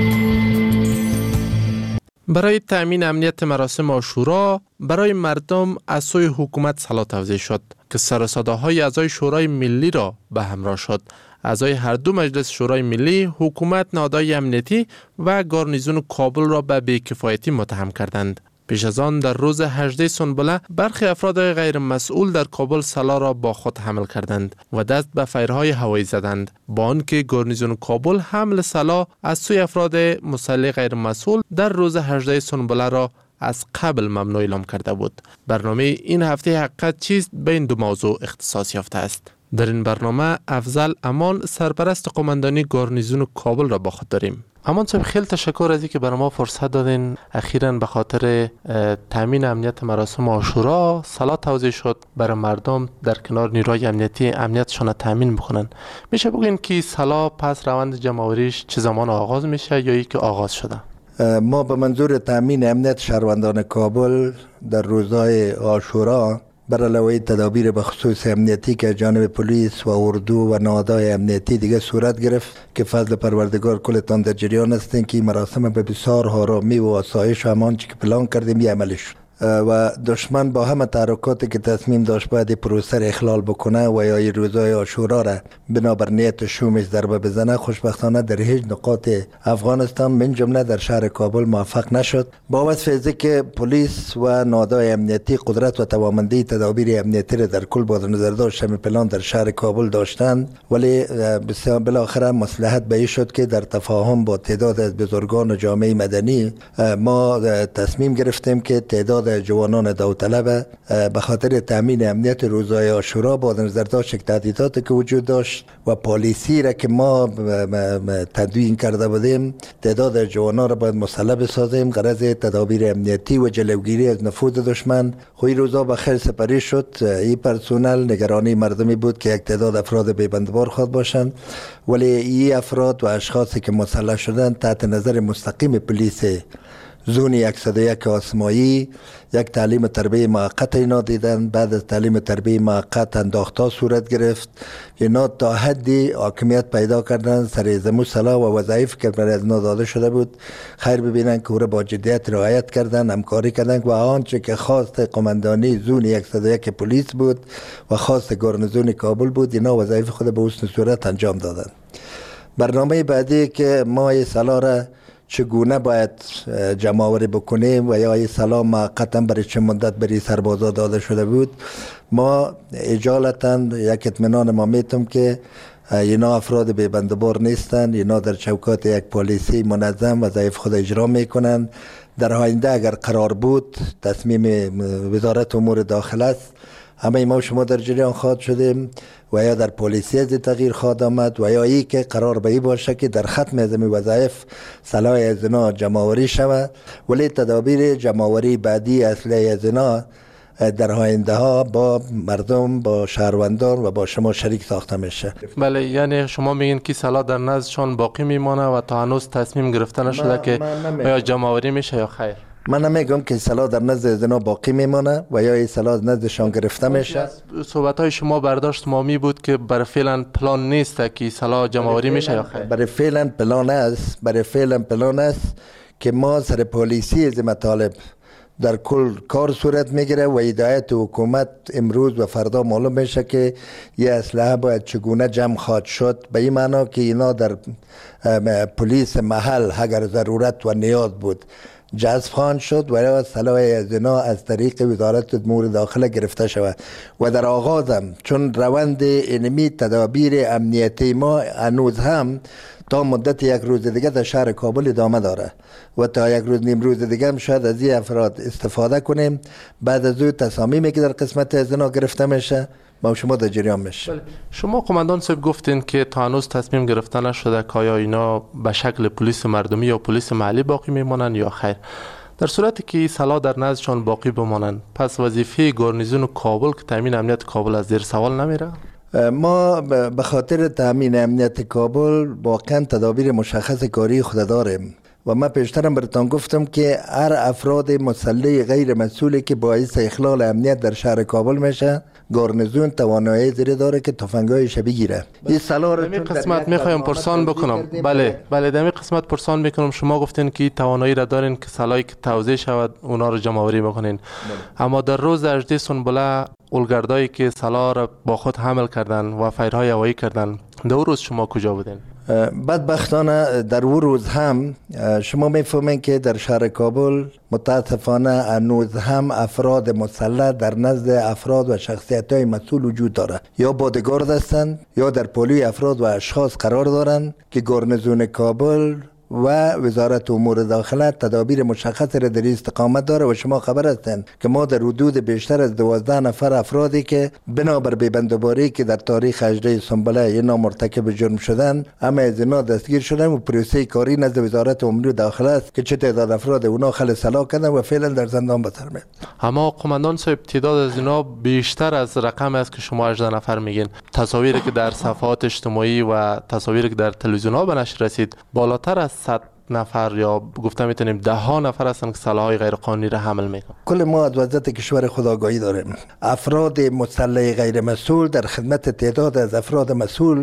برای تأمین امنیت مراسم عاشورا برای مردم از سوی حکومت سلا توزیع شد که سر و صداهای اعضای شورای ملی را به همراه شد. اعضای هر دو مجلس شورای ملی حکومت، نهادهای امنیتی و گارنیزون کابل را به بی‌کفایتی متهم کردند. پیش از آن در روز 18 سنبله برخی افراد غیر مسئول در کابل سلا را با خود حمل کردند و دست به فیرهای هوایی زدند، با آنکه گارنیزون کابل حمل سلا از سوی افراد مسلح غیر مسئول در روز 18 سنبله را از قبل ممنوع اعلام کرده بود. برنامه این هفته حقیقت چیست به این 2 موضوع اختصاص یافته است. در این برنامه افضل امان، سرپرست قماندانی گارنیزون کابل را با خود داریم. امان صاحب، خیلی تشکر از اینکه برای ما فرصت دادین. اخیراً به خاطر تامین امنیت مراسم عاشورا سلا توزیع شد برای مردم در کنار نیروهای امنیتی امنیتشان تامین بکنن. میشه بگین که سلا پس روند جمع‌آوریش چه زمان آغاز میشه یا اینکه آغاز شده؟ ما به منظور تامین امنیت شهروندان کابل در روزهای عاشورا بر علاوه تدابیر به خصوص امنیتی که جانب پلیس و اردو و نهادهای امنیتی دیگه صورت گرفت که فضل پروردگار کلتان در جریان هستین که مراسم به بسیار آرامی و آسایش و امان که پلان کردیم عملی شد. و دشمن با همه تحرکاتی که تصمیم داشت باید پروسه اخلال بکنه و یا این روزای عاشورا را بنابر نیت شومش ضربه بزنه، خوشبختانه در هیچ نقاط افغانستان من جمله در شهر کابل موفق نشد. با وصف که پلیس و نهادهای امنیتی قدرت و توانمندی تدابیر امنیتی را در کل با نظر داشت پلان در شهر کابل داشتند، ولی بسیار بالاخره مصلحت به این شد که در تفاهم با تعداد از بزرگان جامعه مدنی ما تصمیم گرفتیم که تعداد جوانان داوطلب به خاطر تامین امنیت روزهای عاشورا با نظر داشت تهدیداتی که وجود داشت و پالیسی را که ما تدوین کرده بودیم، تعداد جوانان را باید مسلح بسازیم غرض تدابیر امنیتی و جلوگیری از نفوذ دشمن. خوی روزا بخیر سپری شد. این پرسونل نگرانی مردمی بود که یک تعداد افراد بیبندبار خواهد باشند، ولی این افراد و اشخاصی که مسلح شدند تحت نظر مستقیم پلیس زون 101 آسمایی یک تعلیم تربیه موقت اینا دیدن. بعد از تعلیم تربیه موقت انداختها صورت گرفت. اینا تا حدی حاکمیت پیدا کردن سر زمو صلاح و وظایف که برای از اینا داده شده بود خیر ببینن که او را با جدیت رعایت کردن، همکاری کردن و آنچه که خواست قماندانی زون 101 پلیس بود و خواست گارنیزون کابل بود، اینا وظایف خود به حسن صورت انجام دادن. برنامه بعدی که ما این صلاح را چگونه باید جمع‌آوری بکنیم و یا این سلام موقتا برای چه مدت برای سربازا داده شده بود، ما اجالتا یک اطمینان ما میتم که اینا افراد بیبندبار نیستند. اینا در چوکات یک پالیسی منظم وظایف خود اجرا میکنند. در آینده اگر قرار بود تصمیم وزارت امور داخله است، همه ما شما در جریان خواهد شدیم و یا در پلیسی از تغییر خواهد آمد و یا ای که قرار به این باشه که در ختم از این وظایف صلاح از اینا جمع‌آوری شود، ولی تدابیر جمع‌آوری بعدی اصلی از اینا در آینده ها با مردم، با شهروندان و با شما شریک ساخته میشه. بله، یعنی شما میگین که صلاح در نزدشان باقی میمانه و تا هنوز تصمیم گرفته نشده که یا جمع‌آوری میشه یا خیر؟ من نمیگم که صلاح در نزد از اینا باقی میمانه و یا این صلاح نزدشان گرفته میشه. صحبت های شما برداشت مامی بود که برای فعلا پلان نیست که صلاح جمع‌آوری میشه یا خیر؟ برای فعلا پلان است. برای فعلا پلان است که ما سر پالیسی از مطالب در کل کار صورت میگیره و هدایت حکومت امروز و فردا معلوم میشه که یه اسلحه باید چگونه جمع خواهد شد، به این معنا که اینا در پلیس محل اگر ضرورت و نیاز بود جذب خواهند شد و یا صلاح از اینا از طریق وزارت امور داخله گرفته شود. و در آغازم چون روند اینمی تدابیر امنیتی ما هنوز هم تا مدت یک روز دیگه در شهر کابل ادامه داره و تا یک روز نیم روز دیگه هم شاید از این افراد استفاده کنیم. بعد از او تصامیمی که در قسمت از اینا گرفته میشه ما شما در جریان میشه. شما قماندان صاحب گفتین که تا هنوز تصمیم گرفته نشده که آیا اینا به شکل پلیس مردمی یا پلیس محلی باقی میمانند یا خیر. در صورتی که صلاح در نزدشان باقی بمانند، پس وظیفه گارنیزون کابل که تامین امنیت کابل از زیر سوال نمیره؟ ما به خاطر تامین امنیت کابل واقعا تدابیر مشخص کاری خود داریم و من پیشترم براتون گفتم که هر افراد مسلح غیر مسئولی که باعث اخلال امنیت در شهر کابل میشه، گارنیزون توانایی زیر داره که تفنگ‌های شبیه گیره. این سلا رو در قسمت میخوایم پرسان بکنم. بله در این قسمت پرسان میکنم. شما گفتین که توانایی را دارین که سلاحی که توزیع شود اونا رو جمع‌آوری بکنین، اما در روز 18 سنبله اولگردایی که سلاح را با خود حمل کردن و فایرهای هوایی کردن، در روز شما کجا بودین؟ بدبختانه در اون روز هم شما میفهمین که در شهر کابل متاسفانه هنوز هم افراد مسلح در نزد افراد و شخصیت های مسئول وجود داره، یا بادگارد هستند یا در پالوی افراد و اشخاص قرار دارند که گارنیزون کابل و وزارت امور داخله تدابیر مشخص را در استقامت داره و شما خبر هستند که ما در حدود بیشتر از 12 نفر افرادی که بنابر بیبندباری که در تاریخ 18 سنبله اینا مرتکب جرم شدن، همه از اینا دستگیر شدن و پروسه کاری نزد وزارت امور داخله است که چه تعداد افراد اونا خل سلاح کردن و فعلا در زندان به سر میاد. اما قماندان صاحب تعداد از اینا بیشتر از رقم است که شما 18 نفر میگین. تصاویری که در صفحات اجتماعی و تصاویری که در تلویزیون ها به نشر رسید بالاتر از 100 نفر یا گفته میتونیم 10 نفر هستن که سلاح‌های غیر قانونی را حمل میکنن. کل ما از وضعیت کشور خود آگاهی داریم. افراد مسلح غیر مسئول در خدمت تعداد از افراد مسئول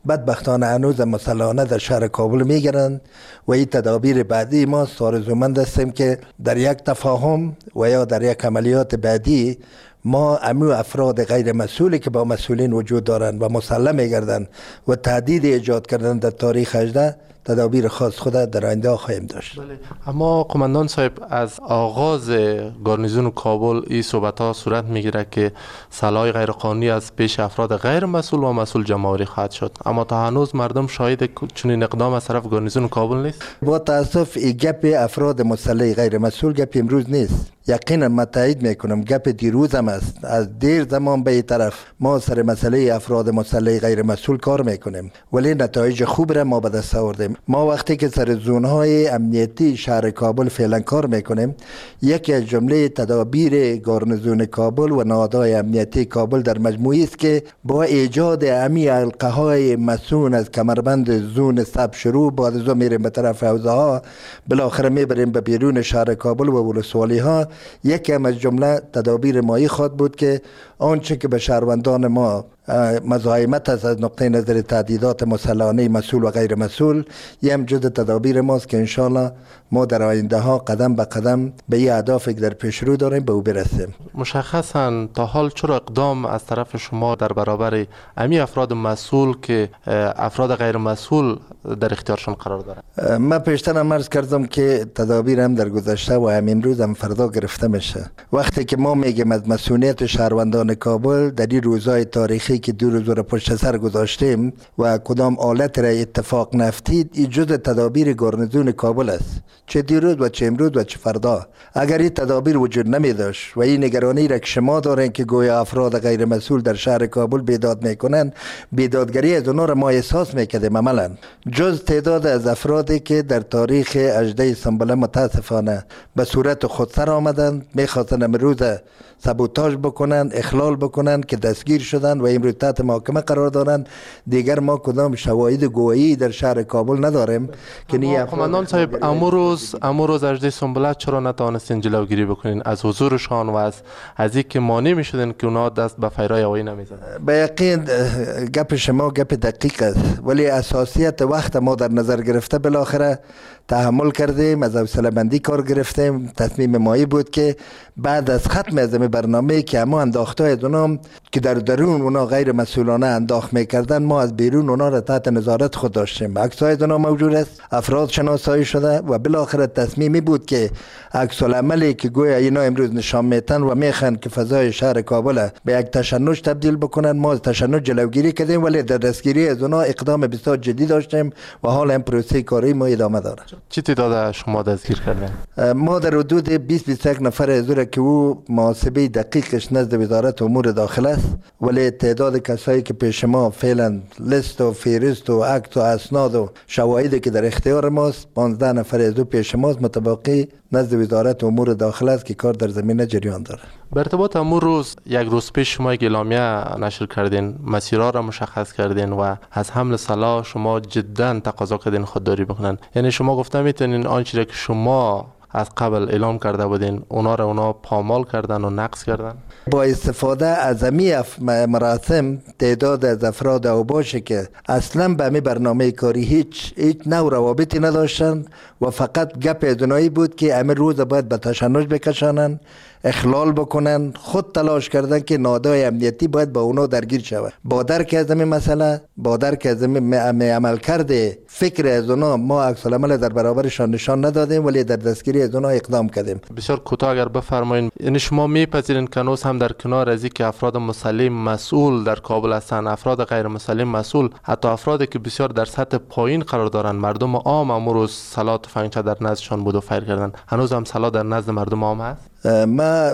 بدبختانه هنوز مسلحانه در شهر کابل میگیرند و این تدابیر بعدی ما آرزومند هستیم که در یک تفاهم و یا در یک عملیات بعدی ما امو افراد غیر مسئولی که با مسئولین وجود دارند و مسلح میگردند و تهدید ایجاد کردن در تاریخ 18 تدابیر خاص خود در آینده خواهیم داشت. اما قماندان صاحب، از آغاز گارنیزون کابل این صحبت ها صورت میگیره که سلاح غیرقانونی از پیش افراد غیر مسئول و مسئول جمهوری خواهد شد، اما تا هنوز مردم شاهد چنین اقدام از طرف گارنیزون کابل نیست. با تاسف این گپ افراد مسلح غیر مسئول گپ امروز نیست. یقینا من تایید میکنم گپ دیروز هم است. از دیر زمان به این طرف ما سر مسئله افراد مسلح غیر مسئول کار میکنیم، ولی نتایج خوب را ما به دست آوردیم. ما وقتی که سر زونهای امنیتی شهر کابل فعلا کار میکنیم، یکی از جمله تدابیر گارنیزون کابل و نهادهای امنیتی کابل در مجموعی است که با ایجاد امی حلقه های مسون از کمربند زون سب شروع، بعد از میریم به طرف حوزه ها، بالاخره میبریم به بیرون شهر کابل و ولسوالی ها. یکی از جمله تدابیر مایی خواهد بود که آنچه که به شهروندان ما مزاحمت است از نقطه نظر تهدیدات مسلحانه مسئول و غیر مسئول، یه هم جز تدابیر ماست که انشالله ما در آینده ها قدم به قدم به این اهدافی که در پیش رو داریم به او برسیم. مشخصا تا حال چرا اقدام از طرف شما در برابر امی افراد مسئول که افراد غیر مسئول در اختیارشان قرار داره؟ من پیشتر هم عرض کردم که تدابیر هم در گذشته و هم امروز هم فردا گرفته میشه. وقتی که ما میگیم از مسئولیت شهروندان کابل در این روزهای تاریخی که 2 روز را پشت سر گذاشتیم و کدام آلت را اتفاق نفتید، این جز تدابیر گارنیزون کابل است، چه دیروز و چه امروز و چه فردا. اگر این تدابیر وجود نمی داشت و این نگرانی را که شما دارین که گویا افراد غیر مسئول در شهر کابل بیداد میکنن، بیدادگری از اونا را ما احساس میکردیم. عملا جز تعداد از افرادی که در تاریخ 18 سنبله متاسفانه به صورت خودسر آمدند، میخواستن امروز سابوتاژ بکنن، اخلال بکنن که دستگیر شدن و امروز تحت محاکمه قرار دارن. دیگر ما کدام شواهد گویی در شهر کابل نداریم که قماندان صاحب، امروز 18 سنبله چرا نتوانستین جلوگیری بکنین از حضورشان و از اینکه مانع میشدن که اونا دست به فیرای هوایی نمیزدن؟ به یقین گپ شما گپ دقیق است، ولی اساسیت وقت ما در نظر گرفته بالاخره تحمل کردیم، از حوصله بندی کار گرفتیم. تصمیم مایی بود که بعد از ختم از برنامه که اما انداخته از اونا که در درون اونا غیر مسئولانه انداخت میکردن، ما از بیرون اونا را تحت نظارت خود داشتیم. عکسای اونا موجود است، افراد شناسایی شده و بالاخره تصمیمی بود که عکس العملی که گویا اینا امروز نشان میتن و میخوان که فضای شهر کابل به یک تشنج تبدیل بکنن، ما از تشنج جلوگیری کردیم، ولی در دستگیری از اونا اقدام بسیار جدی داشتیم و حالا هم پروسه کاری ما ادامه داره. چی تعداد شما دستگیر کردین؟ ما در حدود 20-21 نفر از که او محاسبه دقیقش نزد وزارت امور داخله است، ولی تعداد کسایی که پیش ما فعلا لیست و فهرست و عکس و اسناد و شواهدی که در اختیار ماست 15 نفر از او پیش ماست، متبقی نزد وزارت امور داخله است که کار در زمینه جریان داره. به ارتباط امور روز یک روز پیش شما یک اعلامیه نشر کردین، مسیرها را مشخص کردین و از حمل سلاح شما جدا تقاضا کردین خودداری بکنن. یعنی شما گفته میتونین آنچه که شما از قبل اعلام کرده بودین اونا پامال کردن و نقض کردن؟ با استفاده از امی مراسم تعداد از افراد اوباشه که اصلا به امی برنامه کاری هیچ نوع روابطی نداشتن و فقط گپ ادنایی بود که امی روز باید به تشنج بکشانن، اخلال بکنن. خود تلاش کردن که نهادهای امنیتی باید با اونا درگیر شود. با درک از این مسئله، با درک از این عمل کرده فکر از اونا، ما عکس العمل در برابرشان نشان ندادیم، ولی در دستگیری از اونا اقدام کردیم. بسیار کوتاه اگر بفرمایید، یعنی شما میپذیرین که هنوز هم در کنار از اینکه افراد مسلح مسئول در کابل هستند، افراد غیر مسلح مسئول، حتی افرادی که بسیار در سطح پایین قرار دارند، مردم عام امروز سلاح تفنگچه در نزدشان بود و فیر کردن، هنوز هم سلاح در نزد مردم عام هست؟ ما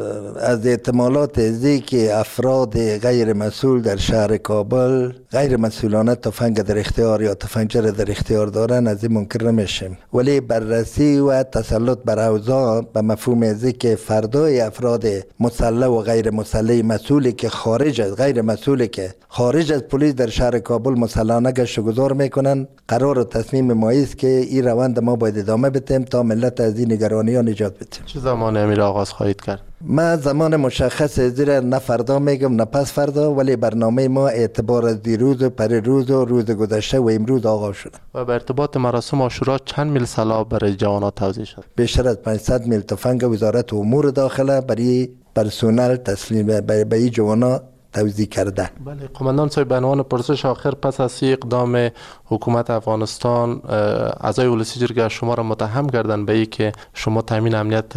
از احتمالات ازی که افراد غیر مسئول در شهر کابل غیر مسئولانه تفنگ در اختیار یا تفنگچه در اختیار دارن از این منکر نمیشیم، ولی بررسی و تسلط بر اوضاع به مفهوم ازی که فردای افراد مسلح و غیر مسلح مسئولی که غیر مسئولی که خارج از پلیس در شهر کابل مسلحانه گشت و گذار میکنن، قرار و تصمیم ما است که این روند ما باید ادامه بدیم تا ملت از این نگرانی ها نجات بدیم. چه زمانی را آغاز خواهید کرد؟ ما زمان مشخص زیر نه فردا میگم نه پس فردا، ولی برنامه ما اعتبار از دیروز و پریروز و روز گذشته و امروز آغاز شده. و به ارتباط مراسم عاشورا چند میل سلاح برای جوانان توزیع شد؟ بیشتر از 500 میل تفنگ وزارت امور داخله برای پرسونل تسلیم به این جوانان توزیع کرده. بله قماندان صاحب، به عنوان پرسش آخر، پس از اقدام حکومت افغانستان، اعضای ولسی جرگه شما را متهم کردن به اینکه شما تامین امنیت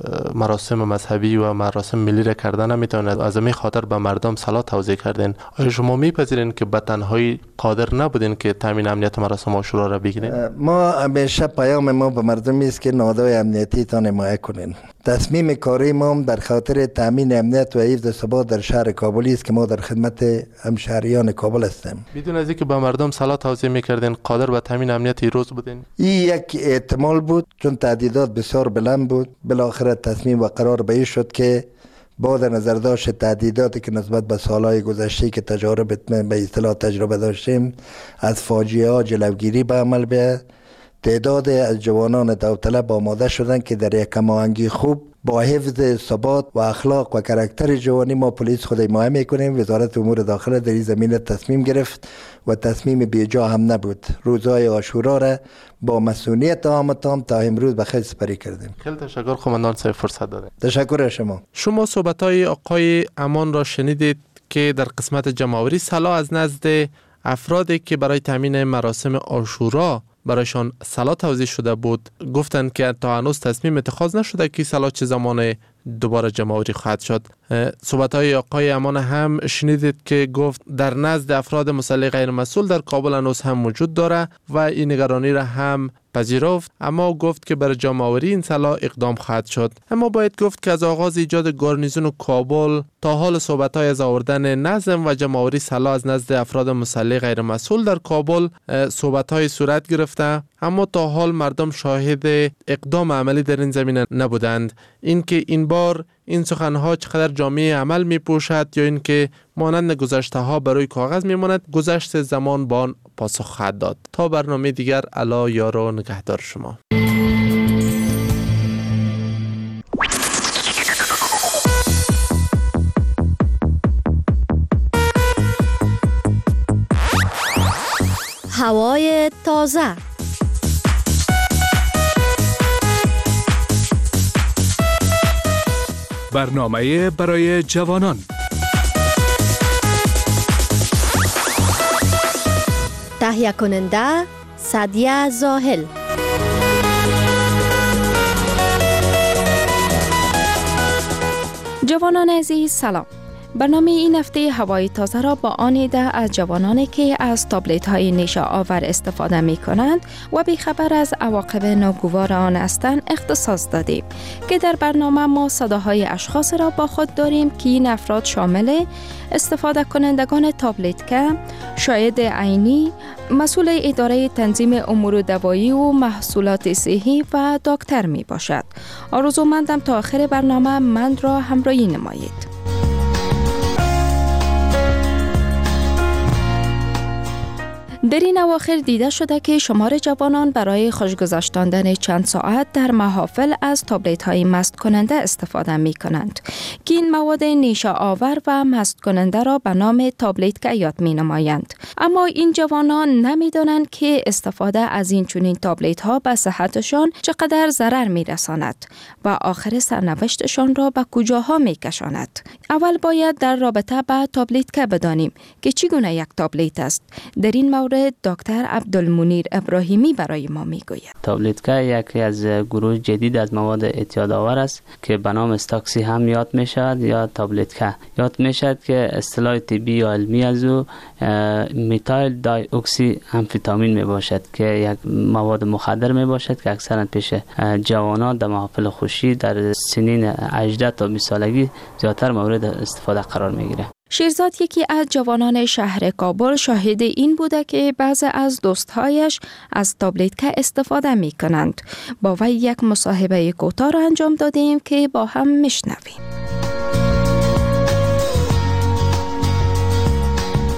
مراسم مذهبی و مراسم ملی را کردن نمیتونید، از همین خاطر به مردم سلاح توزیع کردین. آیا شما میپذیرین که به تنهایی قادر نبودین که تامین امنیت مراسم عاشورا را بگیرین؟ ما همیشه پیام ما به مردم است که نهادهای امنیتی تان حمایت کنین. تصمیم کاری ما در خاطر تامین امنیت و حفظ ثبات در شهر کابل است که ما در خدمت همشهریان کابل هستیم. بدون از اینکه به مردم سلاح توزیع میکردین، قادر به تامین امنیت روز بودین؟ این یک احتمال بود، چون تهدیدات بسیار بلند بود. بالاخره تصمیم و قرار به این شد که با در نظر داشت تهدیداتی که نسبت به سالهای گذشته که به اصطلاح تجربه داشتیم، از فاجعه ها جلوگیری به عمل بیاید. تعداد از جوانان داوطلب آماده شدند که در یک هماهنگی خوب با حفظ ثبات و اخلاق و کاراکتر جوانی ما پلیس خود حمایت میکنیم. وزارت امور داخله در این زمینه تصمیم گرفت و تصمیم بیجا هم نبود. روزهای عاشورا را با مسئولیت تام تا امروز به خیر سپری کردیم. خیلی تشکر قماندان صاحب فرصت داده. تشکر شما. شما صحبت‌های آقای امان را شنیدید که در قسمت جمع‌آوری سلاح از نزد افرادی که برای تامین مراسم عاشورا برایشان سلاح توزیع شده بود گفتند که تا هنوز تصمیم اتخاذ نشده که سلاح چه زمان دوباره جمع‌آوری خواهد شد. صحبت‌های آقای امان هم شنیدید که گفت در نزد افراد مسلح غیر مسئول در کابل هنوز هم وجود داره و این نگرانی را هم پذیرفت، اما گفت که برای جمع‌آوری این سلاح اقدام خواهد شد. اما باید گفت که از آغاز ایجاد گارنیزون کابل تا حال صحبت‌های از آوردن نظم و جمع‌آوری سلاح از نزد افراد مسلح غیر مسئول در کابل صحبت‌های صورت گرفته، اما تا حال مردم شاهد اقدام عملی در این زمینه نبودند. اینکه این بار این سخنها چقدر جامعه عمل می پوشد یا اینکه مانند گذشته ها برای کاغذ می ماند، گذشت زمان با آن پاسخ خواهد داد. تا برنامه دیگر، الا یار و نگهدار شما. هوای تازه. برنامه برای جوانان. تهیه کننده سعدیه زاهل. جوانان عزیز سلام. برنامه این هفته هوای تازه را با آن ایده از جوانانی که از تابلت های نیشه آور استفاده می کنند و بیخبر از عواقب ناگوار آن هستند اختصاص دادیم که در برنامه ما صداهای اشخاص را با خود داریم که این افراد شامل استفاده کنندگان تابلت که شاهد عینی، مسئول اداره تنظیم امور دوایی و محصولات صحی و دکتر می باشد. آرزومندم تا آخر برنامه من را همراهی نمایید. در این اواخر دیده شده که شمار جوانان برای خوشگذشتاندن چند ساعت در محافل از تابلت های مست کننده استفاده می کنند که این مواد نیشه آور و مست کننده را به نام تابلت یاد می نمایند. اما این جوانان نمی دانند که استفاده از این چنین تابلت ها به صحتشان چقدر ضرر می رساند و آخر سرنوشتشان را به کجاها می کشاند. اول باید در رابطه با تابلت بدانیم که چگونه یک تابلت است. در این مورد دکتر عبدالمنیر ابراهیمی برای ما میگوید. تابلت یکی از گروه جدید از مواد اعتیادآور است که به نام استاکسی هم یاد می شود یا تابلت یاد می شود که اصطلاح طبی یا علمی از او میتایل دای اکسی آمفتامین می باشد که یک مواد مخدر می باشد که اکثرا پیش جوانان در محافل خوشی در سنین 18 تا 20 سالگی زیادتر مورد استفاده قرار می گیره. شیرزاد یکی از جوانان شهر کابل شاهد این بوده که بعضی از دوستهایش از تابلت استفاده می کنند. با وی یک مصاحبه کوتاه را انجام دادیم که با هم میشنویم.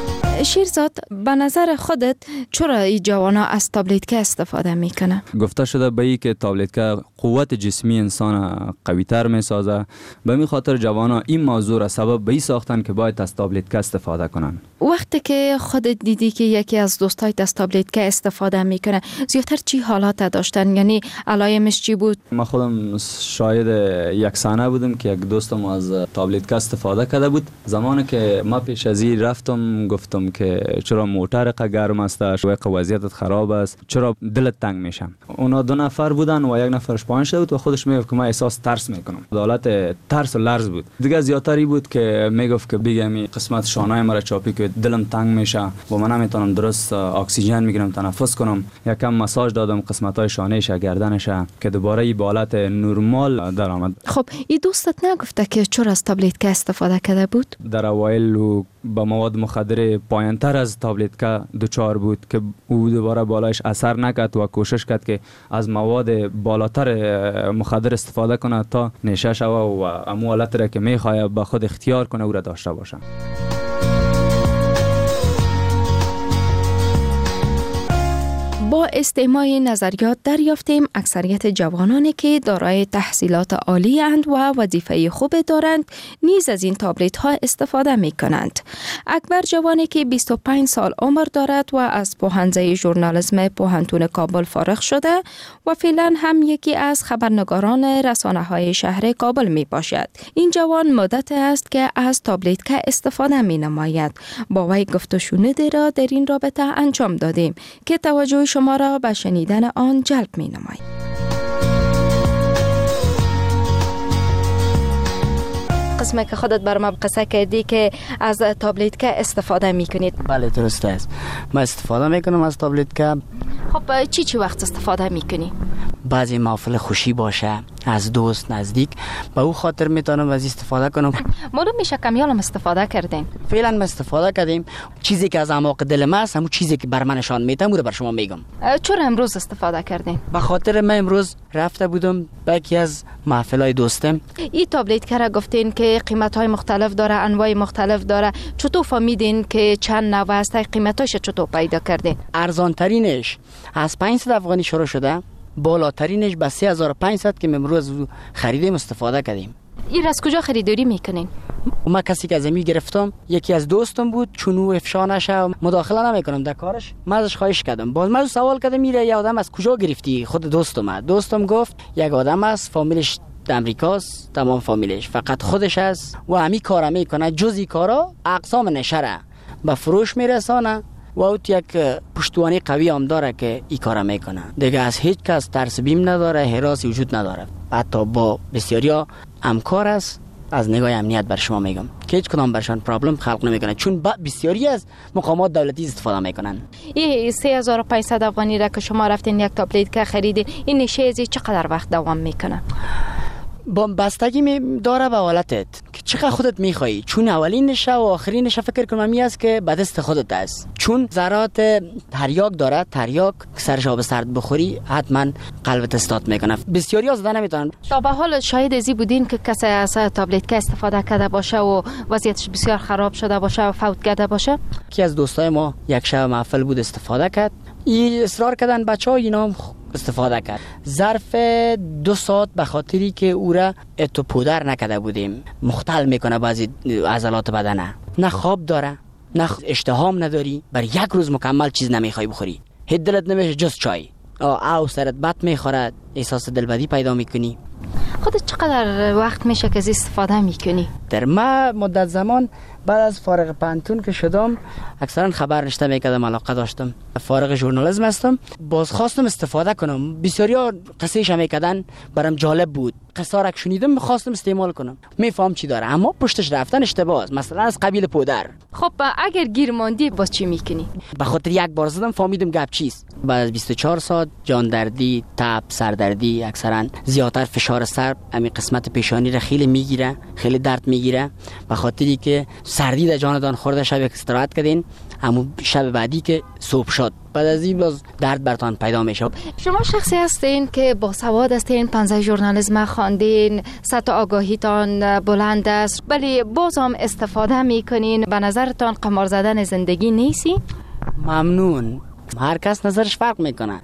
شیرزاد، به نظر خودت چرا این جوانا از تابلت که استفاده میکنه؟ گفته شده به این که تابلت که قوت جسمی انسان قوی تر می سازه. به می خاطر جوانا این موضوع را سبب به این ساختن که باید از تابلت که استفاده کنن. وقتی که خودت دیدی که یکی از دوستایت از تابلت که استفاده میکنه، زیادتر چی حالات داشتن؟ یعنی علایمش چی بود؟ ما خودم شاهد یک صحنه بودم که یک دوستم از تابلت که استفاده کرده بود. زمانی که ما پیش از این رفتم گفتم که چرا موتور گرم است، وضعیتت خراب است، چرا دلت تنگ میشه. اونا 2 نفر بودن و یک نفرش پایین شده بود و خودش میگفت که من احساس ترس میکنم. حالت ترس و لرز بود. دیگه زیادتری بود که میگفت که بگم قسمت شانه‌های مرا چاپی که دلم تنگ میشه و من نمیتونم درست اکسیژن میگیرم تنفس کنم. یکم مساج دادم قسمت‌های شانه‌اش گردنش که دوباره به حالت نرمال در آمد. خب این دوستت نگفته که چرا از تابلت که استفاده کرده بود؟ در اوایل با مواد مخدر پایین‌تر از تابلت که دچار بود که او دوباره بالایش اثر نکرد و کوشش کرد که از مواد بالاتر مخدر استفاده کنه تا نشه شوه و امو حالت را که میخواه به خود اختیار کنه او را داشته باشه. با استماع نظریات دریافتیم اکثریت جوانانی که دارای تحصیلات عالی اند و وظیفه خوب دارند نیز از این تابلت ها استفاده می کنند. اکبر جوانی که 25 سال عمر دارد و از پوهنځی ژورنالیسم پوهنتون کابل فارغ شده و فعلا هم یکی از خبرنگاران رسانه های شهر کابل می باشد. این جوان مدت است که از تابلت که استفاده می نماید. با وی گفت و شنود را در این رابطه انجام دادیم که توجه شما را به شنیدن آن جلب می نماید. قسمه که خودت برام قصه کردی که از تابلت که استفاده می کنید. بله درست است. من استفاده می کنم از تابلت که. خب چی وقت استفاده می کنی؟ بعضی محفل خوشی باشه از دوست نزدیک به او خاطر میتونم از استفاده کنم. معلوم میشه کمیالم استفاده کردیم. فعلا ما استفاده کردیم. چیزی که از اعماق دل من است همون چیزی که بر من نشان میدم رو بر شما میگم. چرا امروز استفاده کردین؟ به خاطر من امروز رفته بودم به یکی از محفلای دوستم. این تابلت که را گفتین که قیمت‌های مختلف داره، انواع مختلف داره، چطور فهمیدین که چند نوع است؟ قیمتاش چطور پیدا کردین؟ ارزان ترینش از 500 افغانی شروع شده، بالاترینش به 3500 که امروز خریدیم استفاده کردیم. این از کجا خریداری میکنین؟ ما کسی که از امی گرفتم یکی از دوستم بود، چون او افشا نشه مداخله نمیکنم در کارش. من ازش خواهش کردم، باز من سوال کردم میره یه آدم از کجا گرفتی؟ خود دوستم گفت یک آدم است فامیلش امریکاست، تمام فامیلش فقط خودش است و همی کارا میکنه، جزئی کارا اقسام نشره به فروش میرسانه و او یک پشتوانی قوی هم داره که این کارا میکنه. دیگه از هیچ کس ترس بیم نداره، هراسی وجود نداره. حتی با بسیاریا همکار است. از نگاه امنیت بر شما میگم که هیچ کدام برشان پرابلم خلق نمیکنه، چون بسیاری از مقامات دولتی استفاده میکنن. این 3500 افغانی را که شما رفتین یک تابلت که خریدین، این نشه ازی چقدر وقت دوام میکنه؟ با بستگی داره به حالتت که چقدر خودت میخوایی، چون اولین نشه و آخرین نشه فکر کنم می است که به دست خودت است، چون ذرات تریاک داره. تریاک سرش آب سرد بخوری حتما قلبت استارت میکنه. بسیاری از زدن نمیتونن. تا به حال شاهد ازی بودین که کسی از تابلت که استفاده کرده باشه و وضعیتش بسیار خراب شده باشه و فوت کرده باشه؟ یکی از دوستای ما یک شب محفل بود استفاده کرد. این اصرار کردن بچه‌ها اینا استفاده کرد. ظرف 2 ساعت به خاطری که او را اتو پودر نکرده بودیم، مختل میکنه بعضی عضلات بدنه، نه خواب داره نه اشتهام نداری، بر 1 روز مکمل چیز نمیخوای بخوری، هیچ دلت نمیشه جز چای او سرت بد میخورد، احساس دلبدی پیدا میکنی. خودت چقدر وقت میشه که استفاده میکنی؟ در ما مدت زمان بعد از فارغ پانتون که شدم اکثرا خبر نشته میکردم، علاقه داشتم، فارغ ژورنالیسم هستم، باز خواستم استفاده کنم. بسیاریا قصهش میکردن، برام جالب بود، قصه را شنیدم میخواستم استعمال کنم، میفهم چی داره، اما پشتش رفتن اشتباه است. مثلا از قبیل پودر. خب اگر گیر ماندی باز چی میکنی؟ به خاطر 1 بار زدم فهمیدم گپ چیست. بعد از 24 ساعت جان دردی، تب، سردردی، اکثرا زیادتر فشار سر، همین قسمت پیشانی را خیلی میگیره، خیلی درد میگیره. میگیره، به خاطری که سردی در جانتان خورده، شب استراحت کردین، اما شب بعدی که صبح شد بعد از این باز درد برتان پیدا میشه. شما شخصی هستین که با سواد هستین، 15 ژورنالیسم خواندین، سطح آگاهیتان بلند است، ولی باز هم استفاده میکنین. به نظرتان قمار زدن زندگی نیستی؟ ممنون. هر کس نظرش فرق میکنه.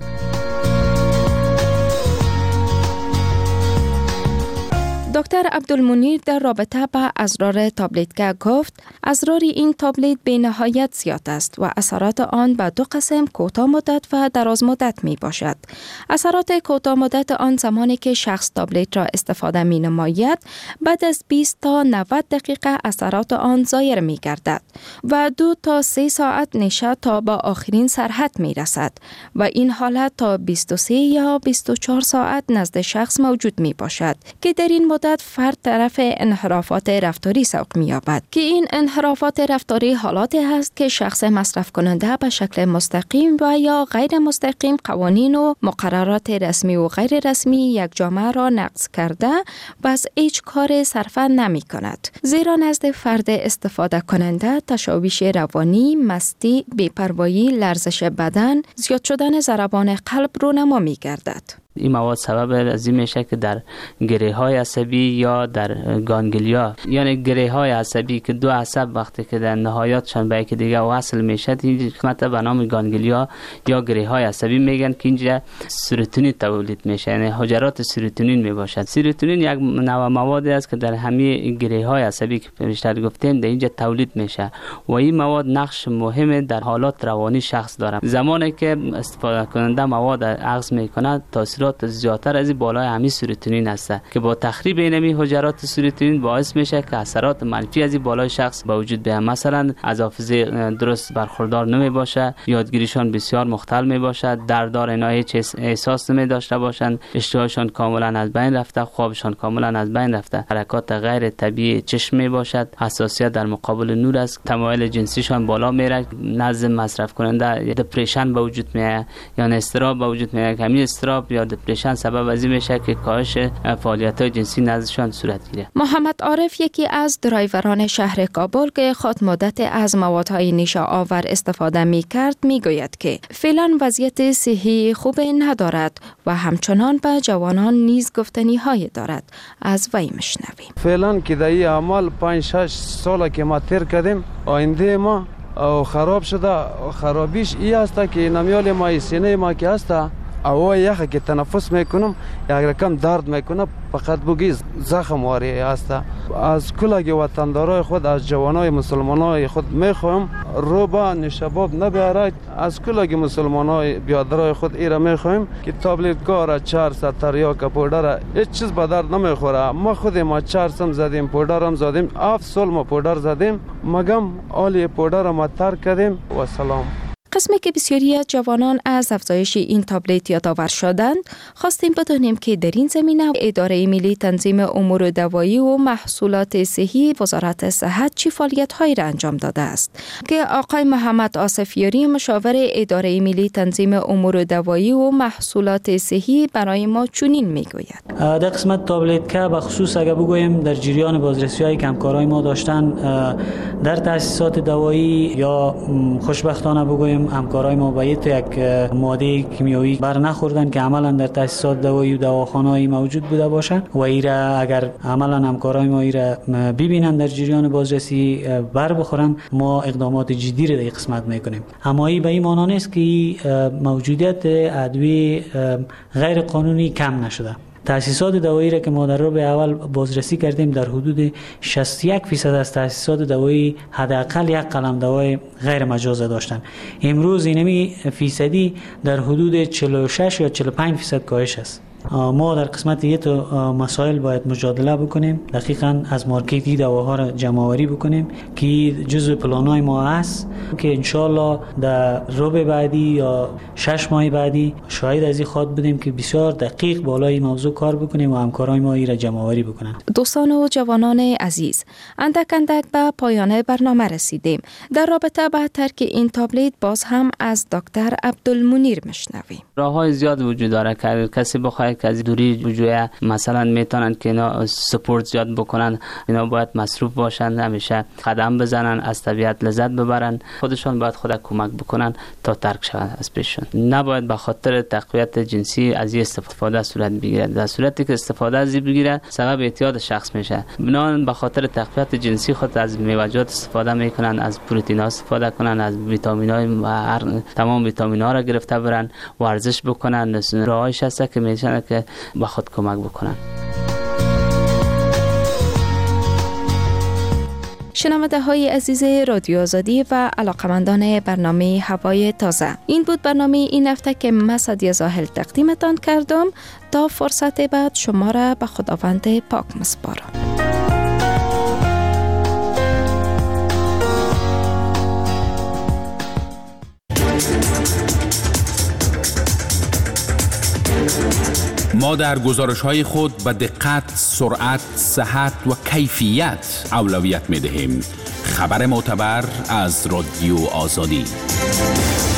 دکتر عبدالمنیر در رابطه با اضرار تابلت گفت اضرار این تابلت به نهایت زیاد است و اثرات آن به دو قسم، کوتاه مدت و دراز مدت می باشد. اثرات کوتاه مدت آن زمانی که شخص تابلت را استفاده می نماید، بعد از 20 تا 90 دقیقه اثرات آن ظاهر می گردد و 2 تا 3 ساعت نشه تا با آخرین سرحد می رسد و این حالت تا 23 یا 24 ساعت نزد شخص موجود می باشد که در این مدت فرد طرف انحرافات رفتاری سوق می‌یابد که این انحرافات رفتاری حالاتی هست که شخص مصرف کننده به شکل مستقیم و یا غیر مستقیم قوانین و مقررات رسمی و غیر رسمی یک جامعه را نقض کرده و از هیچ کار صرفا نمی کند، زیرا نزد فرد استفاده کننده تشویش روانی، مستی، بی‌پروایی، لرزش بدن، زیاد شدن ضربان قلب رونما می گردد. این مواد سبب از این میشه که در گره های عصبی یا در گانگلیا، یعنی گره های عصبی که دو عصب وقتی که در نهایتشان به یکی دیگه وصل میشه، این قسمت به نام گانگلیا یا گره های عصبی میگن که اینجا سروتونین تولید میشه، یعنی حجرات سروتونین میباشد. سروتونین یک نوع موادی است که در همه گره های عصبی که بیشتر گفتیم در اینجا تولید میشه و این مواد نقش مهم در حالات روانی شخص داره. زمانی که استفاده کننده مواد اخذ میکنه، تاثیرات زیادتر از بالای همین سروتونین است که با تخریب این حجرات سروتونین باعث میشه که اثرات منفی از بالای شخص به وجود بیاید. مثلا از حافظه درست برخوردار نمی باشه، یادگیریشان بسیار مختل می باشد، دردار اینا هیچ احساس نمی داشته باشند، اشتهاشان کاملا از بین رفته، خوابشان کاملا از بین رفته، حرکات غیر طبیعی چشم می باشد، حساسیت در مقابل نور است، تمایل جنسیشان بالا میره، نزد مصرف کننده دپرشن به وجود میاد یا اضطراب به وجود میاد. همین اضطراب یا دپرشن سبب از این میشه که کاهش فعالیت‌های جنسی نزدشان صورت گیره. محمد عارف یکی از درایوران شهر کابل که خود مدت از موادهای نیشه آور استفاده می‌کرد میگوید که فعلا وضعیت صحی خوب ندارد و همچنان به جوانان نیز گفتنی‌های دارد. از وی میشنویم. فعلا که در این اعمال 5-6 ساله که ما تیر کردیم، آینده ما او خراب شده. خرابیش ای است که نمیال ما سینه ما که است او یخه که تنفس میکنم یک رقم درد میکنه، فقط بگی زخم واری است. از کلگی وطندارای خود، از جوانای مسلمانای خود میخوایم روبا نشباب نبیارد. از کلگی مسلمانای بیادرای خود ایره میخوایم که تابلت گاره، چرس، تریاک، پودر هیچ چیز به درد نمیخوره. ما خود ما چرسم زدیم، پودرم زدیم، 7 سال ما پودر زدیم، مگم آلی پودر ما ترک کردیم و سلام. قسمی که بسیاری از جوانان از افزایش این تابلت یادآور شدند، خواستیم بدانیم که در این زمینه اداره ملی تنظیم امور دوایی و محصولات صحی وزارت صحت چه فعالیت‌هایی را انجام داده است که آقای محمد آصفیاری مشاور اداره ملی تنظیم امور دوایی و محصولات صحی برای ما چنین میگوید. در قسمت تابلت که به خصوص اگر بگویم در جریان بازرسی‌های که همکارای ما داشتن در تأسیسات دوایی یا خوشبختانه بگویم همکارای ما به یک ماده کیمیایی بر نخوردن که عملا در تأسیسات دوایی و دواخانه‌ای موجود بوده باشه و ایرا اگر عملا همکارای ما ایرا ببینن در جریان بازرسی بر بخورن، ما اقدامات جدی را در این قسمت میکنیم. اما این به این معنی نیست که موجودیت ادویه غیر قانونی کم نشده. تأسیسات دوایی را که ما در ربع اول بازرسی کردیم، در حدود 61% از تأسیسات دوایی حداقل یک قلم دوای غیر مجاز داشتن. امروز اینمی فیصدی در حدود 46 یا 45% کاهش است. ما در قسمت یه تو مسائل باید مجادله بکنیم، دقیقاً از مارکتی دواها را جمع‌آوری بکنیم که جزء پلان‌های ما است که انشالله در ربع بعدی یا 6 ماه بعدی شاید از این خواد بدیم که بسیار دقیق بالای موضوع کار بکنیم و همکارای ما را جمع‌آوری بکنن. دوستان و جوانان عزیز، اندک به پایان برنامه رسیدیم. در رابطه با ترک این تابلت باز هم از دکتر عبدالمنیر میشنویم. راه‌های زیاد وجود داره که کسی بخواد برای که از دوری بجویه. مثلا میتونن که اینا سپورت زیاد بکنن، اینا باید مصروف باشن، همیشه قدم بزنن، از طبیعت لذت ببرن، خودشان باید خود کمک بکنن تا ترک شوند از پیششون. نباید به خاطر تقویت جنسی از این استفاده صورت بگیره. در صورتی که استفاده از این بگیره سبب اعتیاد شخص میشه. بنابراین به خاطر تقویت جنسی خود از میوه‌جات استفاده میکنن، از پروتئین استفاده کنن، از ویتامین‌های و تمام ویتامین‌ها را گرفته برن، ورزش بکنن. راهش هست که میشه که به خود کمک بکنن. شنونده های عزیز رادیو آزادی و علاقمندان برنامه هوای تازه، این بود برنامه این هفته که من سادیا زاهل تقدیمتان کردم. تا فرصت بعد شما را به خداوند پاک مسپارم. ما در گزارش‌های خود به دقت، سرعت، صحت و کیفیت اولویت می‌دهیم. خبر معتبر از رادیو آزادی.